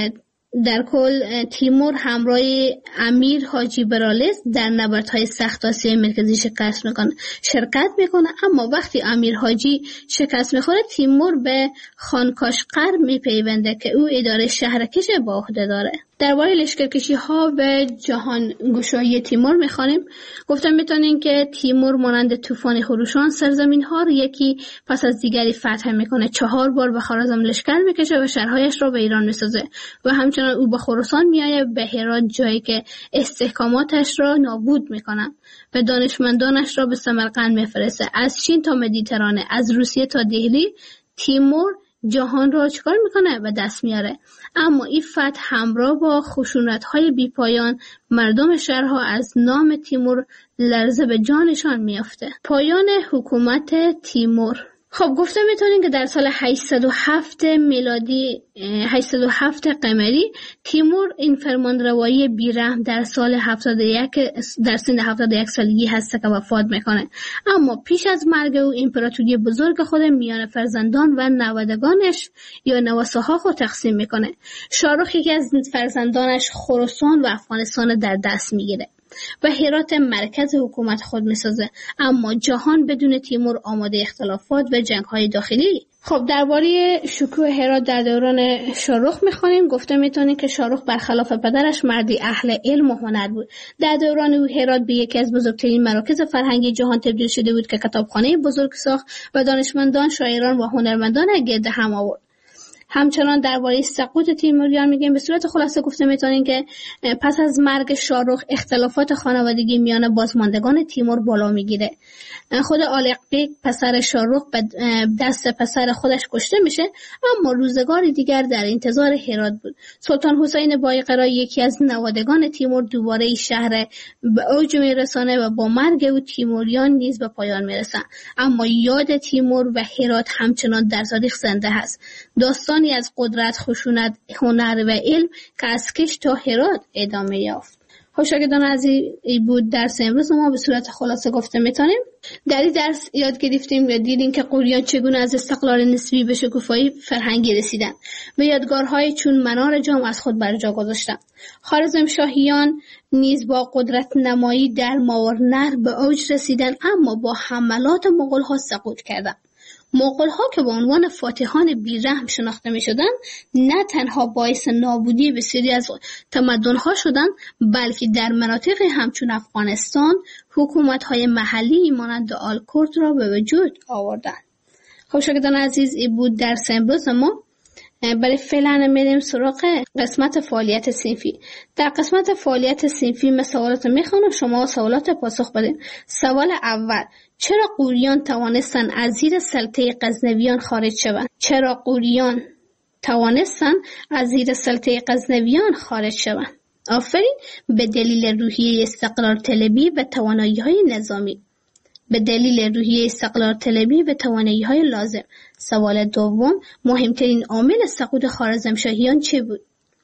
در کل تیمور همراه امیر حاجی برالیس در نبردهای سخت آسیای مرکزی شکست میکنه شرکت میکنه، اما وقتی امیر حاجی شکست میخوره تیمور به خانکاشقر میپیونده که او اداره شهرکش با عهده داره. درباره لشکرکشی ها و جهان گشایی تیمور میخوانیم. گفتم میتونین که تیمور مانند طوفان خروشان سرزمین ها رو یکی پس از دیگری فتح میکنه. چهار بار به خوارزم لشکر میکشه و شهرهایش را به ایران میسازه و همچنان او به خراسان میآید، به هرات جایی که استحکاماتش را نابود میکنه و دانشمندانش را به سمرقند میفرسته. از چین تا مدیترانه، از روسیه تا دهلی، تیمور جهان را چکار میکنه و دست میاره. اما این فتح همراه با خشونت‌های بیپایان مردم شهرها از نام تیمور لرزه به جانشان میافته. پایان حکومت تیمور. خب گفته میتونیم که در سال هشتصد و هفت میلادی هشتصد و هفت قمری تیمور این فرمانروایی بیرحم در سال هفتاد و یک در سن هفتاد و یک سالگی هست که وفات میکنه. اما پیش از مرگ او امپراتوری بزرگ خود میان فرزندان و نوادگانش یا نواساها خود تقسیم میکنه. شاهرخ یکی از فرزندانش خراسان و افغانستان در دست میگیره و هرات مرکز حکومت خود میسازه، اما جهان بدون تیمور آماده اختلافات و جنگ‌های داخلی. خب درباره شکوه هرات در دوران شاهرخ میخوانیم. گفته میتونیم که شاهرخ برخلاف پدرش مردی اهل علم و هنر بود. در دوران او هرات به یکی از بزرگترین مراکز فرهنگی جهان تبدیل شده بود که کتابخانه بزرگ ساخت و دانشمندان، شاعران و هنرمندان گرد هم آورد. همچنان درباره سقوط تیموریان میگیم. به صورت خلاصه گفته میتونیم که پس از مرگ شاهرخ اختلافات خانوادگی میان بازماندگان تیمور بالا میگیره. خود آلق بیگ پسر شاهرخ به دست پسر خودش کشته میشه، اما روزگاری دیگر در انتظار هرات بود. سلطان حسین بایقرا یکی از نوادگان تیمور دوباره شهر به اوج میرسانه و با مرگ او تیموریان نیز به پایان میرسن، اما یاد تیمور و هرات همچنان در تاریخ زنده هست. داستان از قدرت، خشونت، هنر و علم که از کش تا هرات ادامه یافت. خب شاگردان عزیز، این بود درس امروز ما به صورت خلاصه گفته میتونیم. در این درس یاد گرفتیم و دیدیم که قوریان چگونه از استقلال نسبی به شکوفایی فرهنگی رسیدن و یادگارهای چون منار جام از خود بر جا گذاشتن. خوارزمشاهیان نیز با قدرت نمایی در ماورنهر به اوج رسیدن، اما با حملات مغول‌ها سقوط کردند. مغول‌ها که به عنوان فاتحان بیرحم شناخته می‌شدند، نه تنها باعث نابودی بسیاری از تمدن‌ها شدند، بلکه در مناطق همچون افغانستان حکومت‌های محلی مانند آلکورد را به وجود آوردند. خب شاگردان عزیز، این بود درس امروز ما. برای فعلا میریم سراغ قسمت فعالیت صنفی. در قسمت فعالیت صنفی من سوالات میخوانم، شما سوالات پاسخ بدید. سوال اول: چرا قوریان توانستن از زیر سلطه غزنویان خارج شوند؟ چرا قوریان توانستن از زیر سلطه غزنویان خارج شوند؟ آفرین. به دلیل روحیه استقلال طلبی و توانایی‌های نظامی. به دلیل روحیه استقلال طلبی و توانایی‌های لازم. سوال دوم: مهمترین عامل سقوط خوارزمشاهیان چه بود؟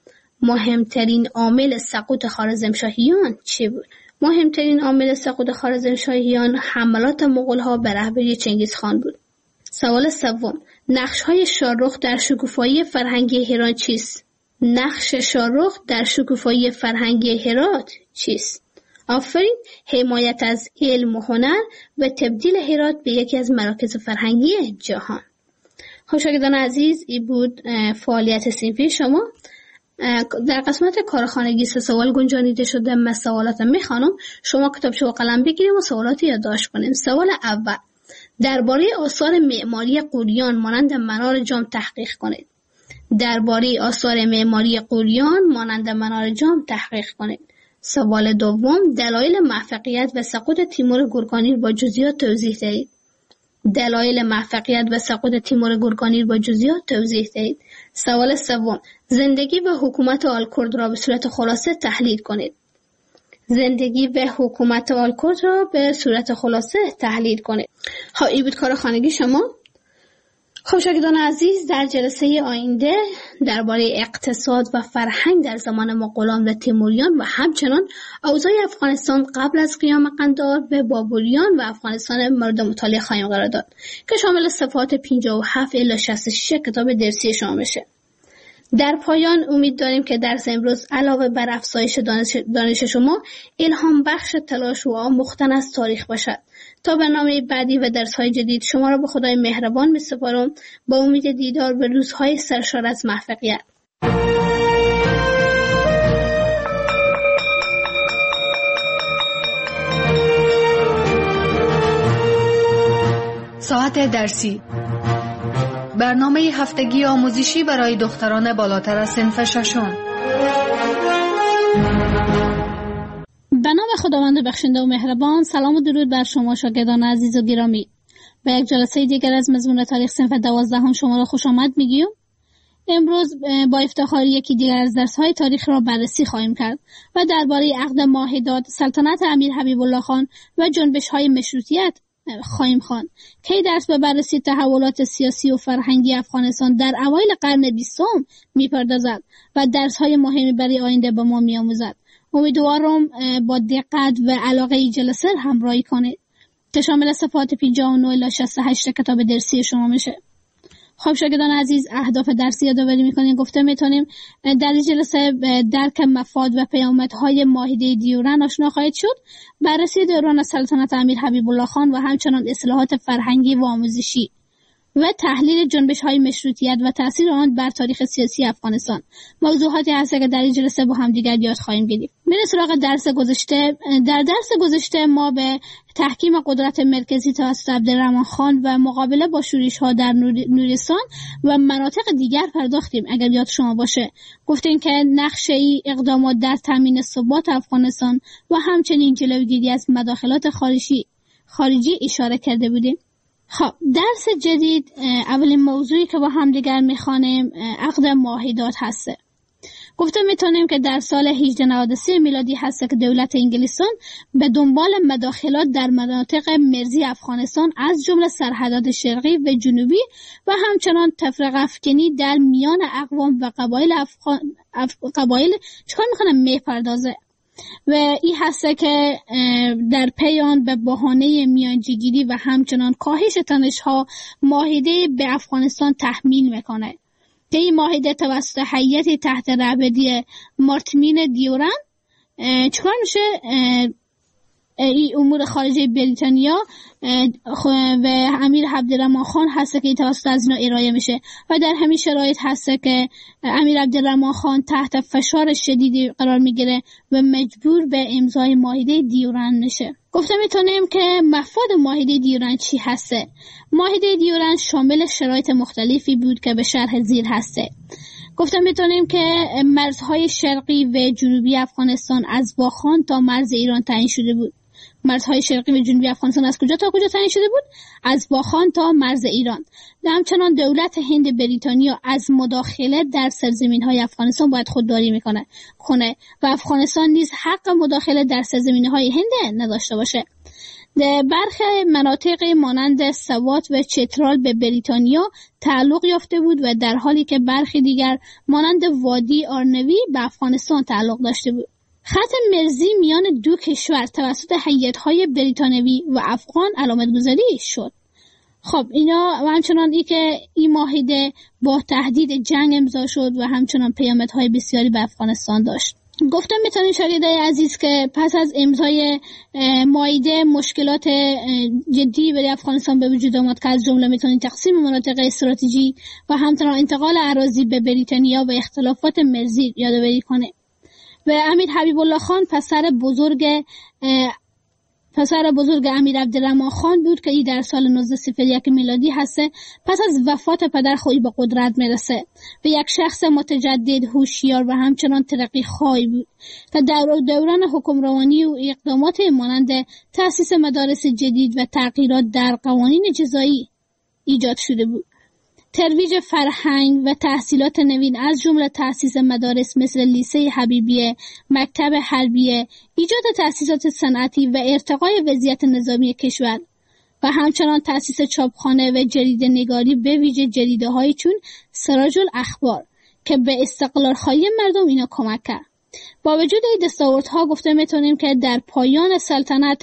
مهمترین عامل سقوط خوارزمشاهیان چه بود؟ مهمترین عامل سقوط خوارزمشاهیان حملات مغول‌ها به رهبری چنگیزخان بود. سوال سوم: نقش‌های شاهرخ در شکوفایی فرهنگی هرات چیست؟ نقش شاهرخ در شکوفایی فرهنگی هرات چیست؟ آفرین. حمایت از علم و هنر و تبدیل هرات به یکی از مراکز فرهنگی جهان. خب شاگردان عزیز، این بود فعالیت صنفی شما. در قسمت کارخانگی سه سوال گنجانیده شده. من سوالات میخوانم، شما کتابچه و قلم بگیریم و سوالات یادداشت کنیم. سوال اول: درباره آثار معماری قوریان مانند منار جام تحقیق کنید. درباره آثار معماری قوریان مانند منار جام تحقیق کنید. سوال دوم: دلایل موفقیت و سقوط تیمور گورکانی با جزئیات توضیح دهید. دلایل موفقیت و سقوط تیمور گورکانی با جزئیات توضیح دهید. سوال سوم: زندگی و حکومت آلکورد را به صورت خلاصه تحلیل کنید. زندگی و حکومت آلکورد را به صورت خلاصه تحلیل کنید. خب این بود کار خانگی شما. خب شاگردان عزیز، در جلسه آینده درباره اقتصاد و فرهنگ در زمان مغولان و تیموریان و همچنان اوضاع افغانستان قبل از قیام قندهار و بابلیان و افغانستان مورد مطالعه خواهیم قرار داد که شامل صفحات پنجاه و هفت الی شصت و شش کتاب درسی شما میشه. در پایان امید داریم که درس امروز علاوه بر افزایش دانش, دانش شما الهام بخش تلاش و آموختن از تاریخ باشد. تا برنامه بعدی و درس‌های جدید شما را به خدای مهربان می‌سپارم با امید دیدار به روزهای سرشار از موفقیت. ساعت درسی، برنامه هفتگی آموزشی برای دختران بالاتر از صنف ششم. به نام خداوند بخشنده و مهربان. سلام و درود بر شما شاگردان عزیز و گرامی. به یک جلسه دیگر از مضمون تاریخ صنف دوازدهم شما را خوش آمد میگیم. امروز با افتخار یکی دیگر از درس‌های تاریخ را بررسی خواهیم کرد و درباره عقد ماهداد، سلطنت امیر حبیب الله خان و جنبش‌های مشروطیت خواهیم خواند. کی درس به بررسی تحولات سیاسی و فرهنگی افغانستان در اوایل قرن بیستم میپردازد و درس‌های مهمی برای آینده به ما میآموزد. امیدوارم با دقت و علاقه ای جلسه همراهی کنید که شامل صفحات پنجاه و نه الی شصت و هشت کتاب درسی شما میشه. خب شاگردان عزیز، اهداف درسی یادآوری می‌کنیم. گفته میتونیم در این جلسه درک مفاد و پیامدهای معاهده دیورن آشنا خواهید شد، بررسی دوران سلطنت امیر حبیب الله خان و همچنان اصلاحات فرهنگی و آموزشی و تحلیل جنبش‌های مشروطیت و تأثیر آن بر تاریخ سیاسی افغانستان موضوعاتی هست که در این جلسه با هم دیگر یاد خواهیم گرفت. میریم سراغ درس گذشته. در درس گذشته ما به تحکیم قدرت مرکزی توسط عبدالرحمن خان و مقابله با شورش‌ها در نورستان و مناطق دیگر پرداختیم. اگر یاد شما باشه گفتیم که نقشه اقدامات در تامین ثبات افغانستان و همچنین جلوگیری از مداخلات خارجی خارجی اشاره کرده بودیم. خب درس جدید، اولین موضوعی که با هم دیگر میخوانیم عقد ماهداد هسته. گفته میتونیم که در سال هجده نود و سه میلادی هسته که دولت انگلستان به دنبال مداخلات در مناطق مرزی افغانستان از جمله سرحدات شرقی و جنوبی و همچنان تفرقه افکنی در میان اقوام و قبایل افغان اف... قبایل چکار میکنه میپردازه و این هسته که در پی آن به بهانه میانجیگیری و همچنان کاهش تنش‌ها معاهده به افغانستان تحمیل میکنه که این معاهده توسط هیئت تحت رهبری مارتین دیورن چکار میشه؟ این امور خارجه بریتانیا و امیر عبدالرحمن خان هست که توسط از اینا ارائه میشه و در همین شرایط هست که امیر عبدالرحمن خان تحت فشار شدیدی قرار میگیره و مجبور به امضای معاهده دیورن میشه. گفته میتونیم که مفاد معاهده دیورن چی هسته؟ معاهده دیورن شامل شرایط مختلفی بود که به شرح زیر هسته. گفته میتونیم که مرزهای شرقی و جنوبی افغانستان از واخان تا مرز ایران تعیین شده بود. مرزهای شرقی و جنوبی افغانستان از کجا تا کجا تعیین شده بود؟ از واخان تا مرز ایران. همچنان دولت هند بریتانیا از مداخله در سرزمین‌های افغانستان باید خودداری میکنه کنه و افغانستان نیز حق مداخله در سرزمین‌های هند نداشته باشه. برخی مناطق مانند سوات و چترال به بریتانیا تعلق یافته بود و در حالی که برخی دیگر مانند وادی آرنوی به افغانستان تعلق داشته بود. خط مرزی میان دو کشور توسط هیئت‌های بریتانوی و افغان علامت گذاری شد. خب اینا و همچنان ای که این معاهده با تهدید جنگ امضا شد و همچنان پیامدهای بسیاری به افغانستان داشت. گفتم میتونیم شاگردای عزیز که پس از امضای معاهده مشکلات جدی برای افغانستان به وجود آمد که از جمله میتونیم تقسیم مناطق استراتژی و همچنان انتقال اراضی به بریتانیا و اختلافات مرزی یادآوری کنه. و امیر حبیب الله خان پسر بزرگ پسر بزرگ امیر عبدالرحمن خان بود که ای در سال نوزده صفر یک میلادی هسته پس از وفات پدر خود به قدرت میرسه و یک شخص متجدد، هوشیار و همچنان ترقی خواهی بود که در دوران حکمرانی و اقدامات مانند تأسیس مدارس جدید و تغییرات در قوانین جزایی ایجاد شده بود. ترویج فرهنگ و تحصیلات نوین از جمله تأسیس مدارس مثل لیسه حبیبیه، مکتب حربیه، ایجاد تأسیسات صنعتی و ارتقای وضعیت نظامی کشور و همچنان تأسیس چاپخانه و جریده نگاری به ویژه جریده های چون سراج الاخبار که به استقلال خواهی مردم اینا کمک کرد. با وجود این دستاوردها گفته میتونیم که در پایان سلطنت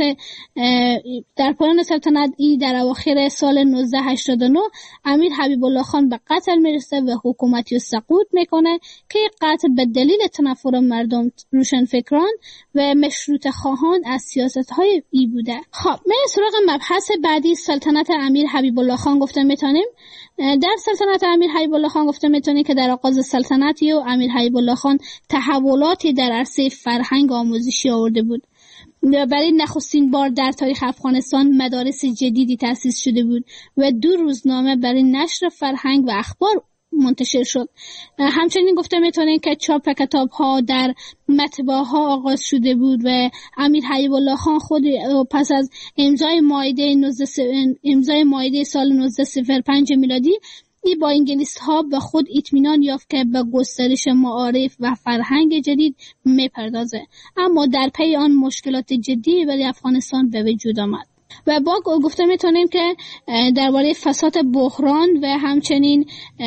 در پایان سلطنت ای در اواخر سال نوزده هشتاد و نه امیر حبیب الله خان به قتل میرسه و حکومتی سقوط میکنه که قتل به دلیل تنفر مردم روشنفکران و مشروط خواهان از سیاست‌های ای بوده. خب من سراغ مبحث بعدی سلطنت امیر حبیب الله خان گفته میتونیم. در سلطنت امیر حبیب الله خان گفته میتونیم که در آغاز سلطنت او امیر حبیب الله خان تحولاتی در عرصه فرهنگ آموزشی آورده بود. برای نخستین بار در تاریخ افغانستان مدارس جدیدی تأسیس شده بود و دو روزنامه برای نشر فرهنگ و اخبار منتشر شد. همچنین گفته میتونیم که چاپ کتاب ها در مطبعه ها آغاز شده بود و امیر حبیب الله خان خود پس از امضای مائده امضای مائده سال نوزده صفر پنج میلادی ای با انگلیس ها به خود اطمینان یافت که به گسترش معارف و فرهنگ جدید میپردازه، اما در پی آن مشکلات جدی برای افغانستان به وجود آمد. و با گفته میتونیم که درباره فساد بحران و همچنین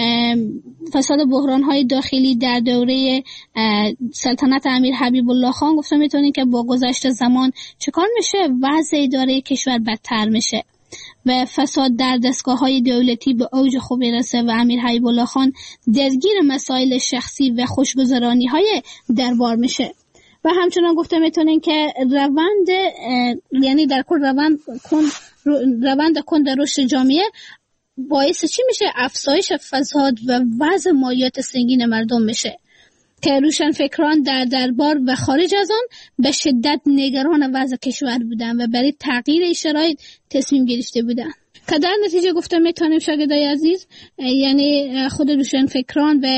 فساد بحران های داخلی در دوره سلطنت امیر حبیب الله خان گفته میتونیم که با گذشت زمان چکار میشه؟ وضع اداره کشور بدتر میشه و فساد در دستگاه‌های دولتی به اوج خود میرسه و امیر حبیب الله خان درگیر مسائل شخصی و خوشگذرانی‌های دربار میشه. و همچنان گفته میتونیم که روند یعنی در کل روند کن روند کند رشد جامعه باعث چی میشه؟ افزایش فساد و وضع مالیات سنگین مردم میشه که روشنفکران در دربار و خارج از آن به شدت نگران وضع کشور بودند و برای تغییر شرایط تصمیم گرفته بودند. که در نتیجه گفته میتونیم شاگردای عزیز یعنی خود روشنفکران و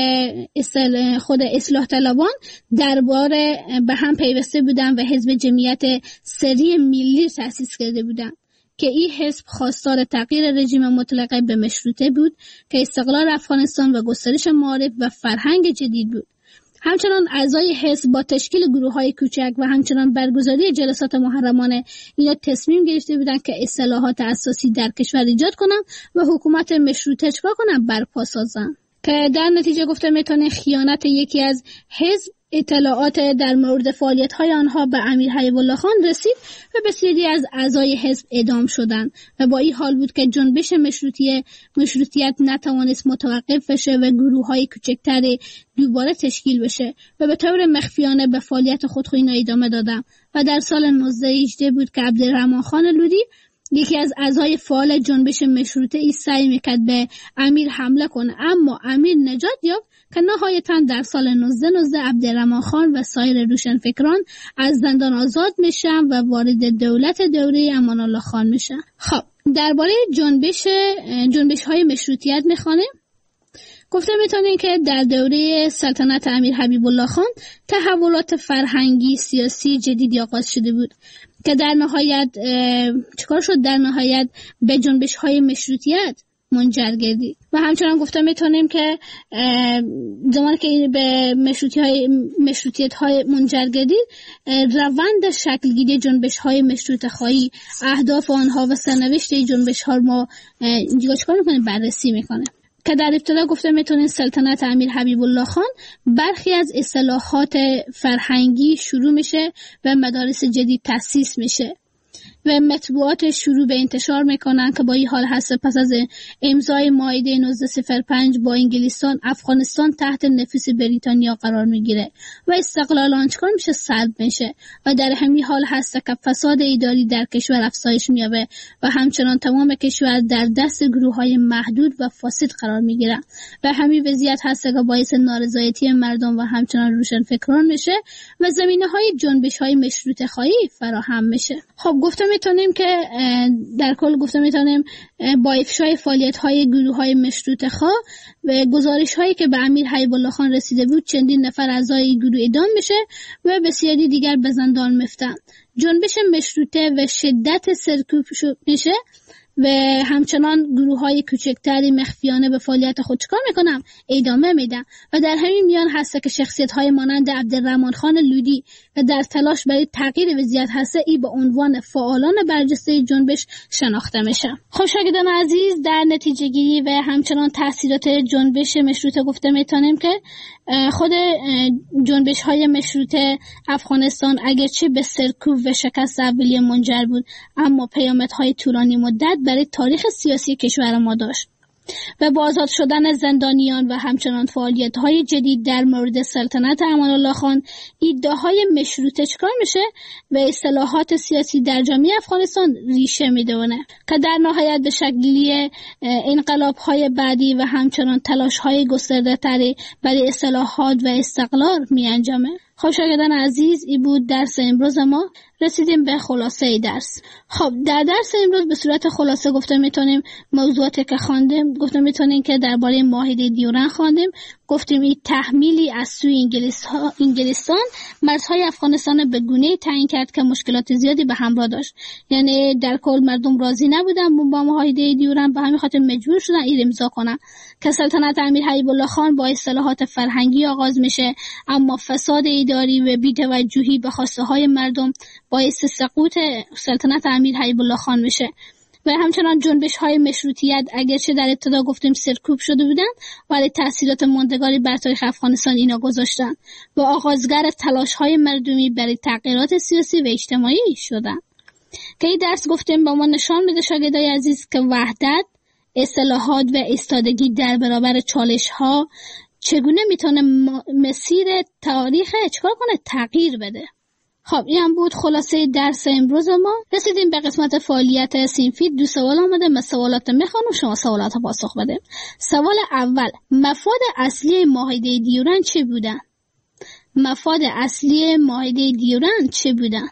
خود اصلاح طلبان دربار به هم پیوسته بودند و حزب جمعیت سری ملی تأسیس کرده بودند که این حزب خواستار تغییر رژیم مطلقه به مشروطه بود که استقلال افغانستان و گسترش معارف و فرهنگ جدید بود. همچنان اعضای حزب با تشکیل گروه‌های کوچک و همچنان برگزاری جلسات محرمانه اینا تصمیم گرفته بودند که اصلاحات اساسی در کشور ایجاد کنند و حکومت مشروطه چکار کنند؟ برپا سازند. که در نتیجه گفته میتونه خیانت یکی از حزب اطلاعات در مورد فعالیت‌های آنها به امیر حبیب الله خان رسید و بسیاری از اعضای حزب اعدام شدند و با این حال بود که جنبش مشروطیت مشروطیت نتوانست متوقف بشه و گروه‌های کوچکتر دوباره تشکیل بشه و به طور مخفیانه به فعالیت خود اینا ادامه دادند و در سال نوزده هجده بود که عبدالرحمن خان لودی یکی از اعضای فعال جنبش مشروطه ای سعی میکرد به امیر حمله کنه، اما امیر نجات یافت که نهایتاً در سال نوزده نوزده عبدالرحمن خان و سایر روشنفکران از زندان آزاد میشن و وارد دولت دوره امان الله خان میشن. خب درباره جنبش جنبش های مشروطیت میخوانیم. گفته میتونیم که در دوره سلطنت امیر حبیب الله خان تحولات فرهنگی سیاسی جدیدی آغاز شده بود که در نهایت چیکار شد؟ در نهایت به جنبش های مشروطیت منجر گردید و همچنان گفته میتونیم که زمانی که به مشروطیت های مشروطیت های منجر گردید روند شکلگیری جنبش های مشروط خواهی، اهداف آنها و سرنوشت جنبش ها ما اینجا چیکار میکنیم؟ بررسی میکنه. که در ابتدا گفته میتونیم سلطنت امیر حبیب الله خان برخی از اصلاحات فرهنگی شروع میشه و مدارس جدید تأسیس میشه و مطبوعات شروع به انتشار میکنن که با این حال هست پس از امضای مائده نوزده صفر پنج با انگلستان افغانستان تحت نفوذ بریتانیا قرار میگیره و استقلال آن چکار میشه؟ سلب میشه و در همین حال هست که فساد اداری در کشور افزایش مییابه و همچنان تمام کشور در دست گروه‌های محدود و فاسد قرار میگیره و همین وضعیت هست که باعث نارضایتی مردم و همچنان روشنفکران میشه و زمینه‌های جنبش‌های مشروطه خواهی فراهم میشه. خب گفتم میتونیم که در کل گفته میتونیم با افشای فعالیت‌های گروه‌های مشروطه خواه و گزارش‌هایی که به امیر حبیب الله خان رسیده بود چندین نفر اعضای گروه اعدام میشه و بسیاری دیگر به زندان میفتن. جنبش مشروطه و شدت سرکوب میشه و همچنان گروه‌های کوچکتری مخفیانه به فعالیت خود چکار میکنن؟ ادامه میدن و در همین میان هست که شخصیت‌های مانند عبدالرحمن خان لودی و در تلاش برای تغییر وضعیت هسته ای به عنوان فعالان برجسته جنبش شناخته میشه. خب شاگردان عزیز، در نتیجه گیری و همچنان تاثیرات جنبش مشروطه گفته میتونیم که خود جنبش های مشروطه افغانستان اگرچه به سرکوب و شکست اولیه منجر بود، اما پیامدهای طولانی مدت برای تاریخ سیاسی کشور ما داشت و با آزاد شدن زندانیان و همچنان فعالیت‌های جدید در مورد سلطنت امان الله خان، ایده‌های مشروطه چکار میشه و اصلاحات سیاسی در جامعه افغانستان ریشه میدونه که در نهایت به شکلی انقلاب‌های بعدی و همچنان تلاش‌های گسترده‌تری برای اصلاحات و استقلال می‌انجامه. خب شاگردان عزیز، این بود درس امروز ما. رسیدیم به خلاصه درس. خب در درس امروز به صورت خلاصه گفته میتونیم موضوعاتی که خواندیم، گفته میتونیم که درباره معاهده دیورن خواندیم، گفتیم این تحمیلی از سوی انگلیس ها، انگلستان مرزهای افغانستان به گونه‌ای تعیین کرد که مشکلات زیادی به همراه داشت. یعنی در کل مردم راضی نبودن با معاهده دیورن، به همین خاطر مجبور شدن این امضا کنن که سلطنت امیر حبیب الله خان با اصلاحات فرهنگی آغاز میشه، اما فساد اداری و بی‌توجهی به خواسته های مردم باعث سقوط سلطنت امیر حبیب الله خان میشه. و همچنان جنبش های مشروطیت اگرچه در ابتدا گفتیم سرکوب شده بودن، ولی تاثیرات ماندگاری بر تاریخ افغانستان اینا گذاشتن و آغازگر تلاش های مردمی برای تغییرات سیاسی و اجتماعی شدن. که این درس گفتیم با ما نشان میده شاگردای عزیز که وحدت، اصلاحات و ایستادگی در برابر چالش ها چگونه میتونه مسیر تاریخ چکار کنه؟ تغییر بده. خب این هم بود خلاصه درس امروز ما. رسیدیم به قسمت فعالیت صنفی. دو سوال آمده، من سوالات میخوانم، شما سوالات پاسخ بده. سوال اول، مفاد اصلی معاهده دیورن چه بودن؟ مفاد اصلی معاهده دیورن چه بودن؟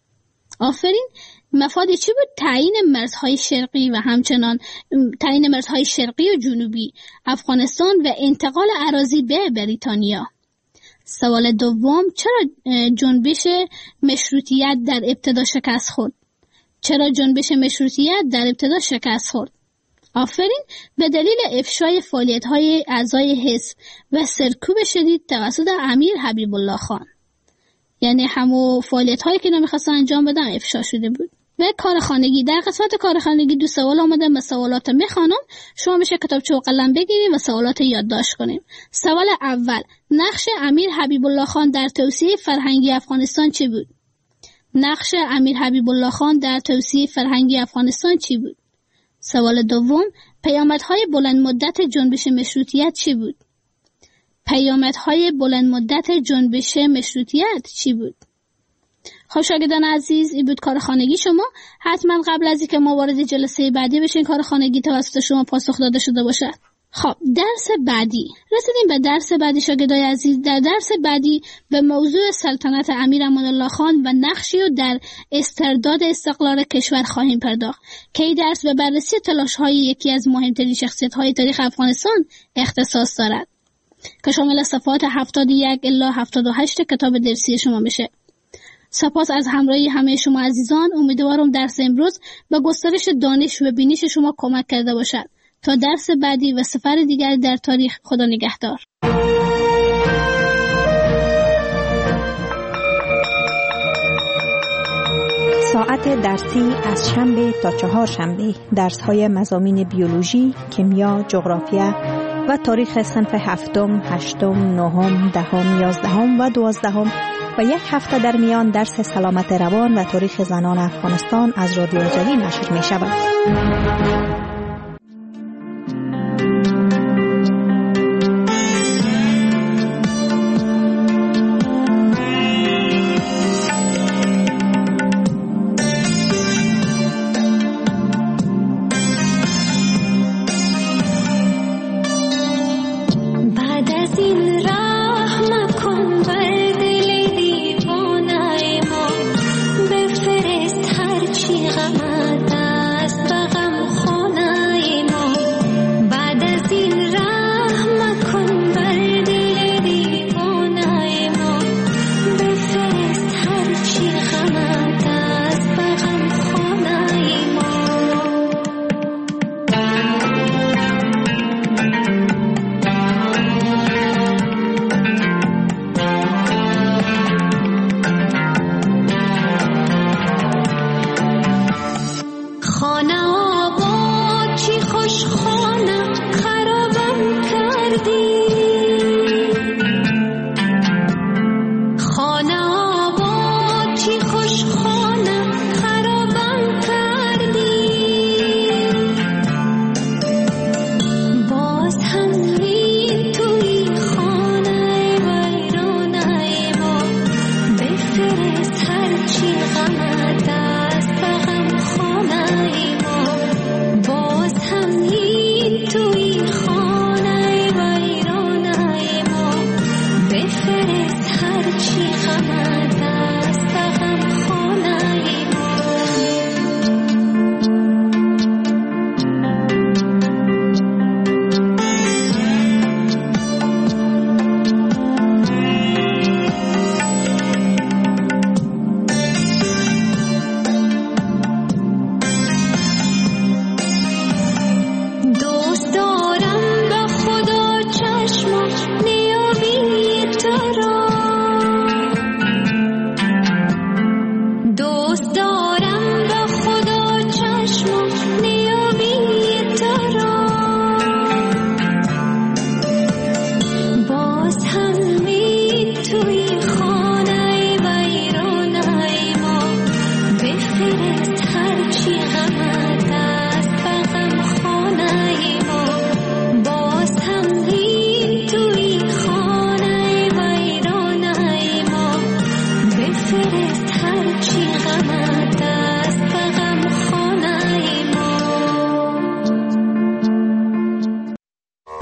آفرین. مفاد چی بود؟ تعیین مرزهای شرقی و همچنان تعیین مرزهای شرقی و جنوبی افغانستان و انتقال اراضی به بریتانیا. سوال دوم، چرا جنبش مشروطیت در ابتدا شکست خورد؟ چرا جنبش مشروطیت در ابتدا شکست خورد؟ آفرین. به دلیل افشای فعالیت‌های اعضای حزب و سرکوب شدید توسط امیر حبیب الله خان. یعنی همون فعالیت‌هایی که نمی‌خواستن انجام بدن افشا شده بود. و کار خانگی، در قسمت کار خانگی دو سوال آمده، من سوالات میخوانم، شما میشه کتابچه و قلم بگیرید و سوالات یادداشت کنیم. سوال اول، نقش امیر حبیب الله خان در توسعه فرهنگی افغانستان چی بود؟ نقش امیر حبیب الله خان در توسعه فرهنگی افغانستان چی بود؟ سوال دوم، پیامدهای بلند مدت جنبش مشروطیت چی بود؟ پیامدهای بلند مدت جنبش مشروطیت چی بود؟ خب شاگردان عزیز، این بود کار خانگی شما. حتما قبل از اینکه ما وارد جلسه بعدی بشین کار خانگی توسط شما پاسخ داده شده باشد. خب درس بعدی، رسیدیم به درس بعدی شاگردای عزیز. در درس بعدی به موضوع سلطنت امیر امان الله خان و نقشی و در استرداد استقلال کشور خواهیم پرداخت که این درس به بررسی تلاش‌های یکی از مهمترین شخصیت‌های تاریخ افغانستان اختصاص دارد که شامل صفحات هفتاد و یک الی هفتاد و هشت کتاب درسی شما میشه. سپاس از همراهی همه شما عزیزان. امیدوارم درس امروز به گسترش دانش و بینش شما کمک کرده باشد. تا درس بعدی و سفر دیگر در تاریخ، خدا نگهدار. ساعت درسی از شنبه تا چهار شنبه درس‌های مضامین بیولوژی، کیمیا، جغرافیا و تاریخ صنف هفتم، هشتم، نهم، دهم، یازدهم و دوازدهم و یک هفته در میان درس سلامت روان و تاریخ زنان افغانستان از رادیو آزادی نشر می شود.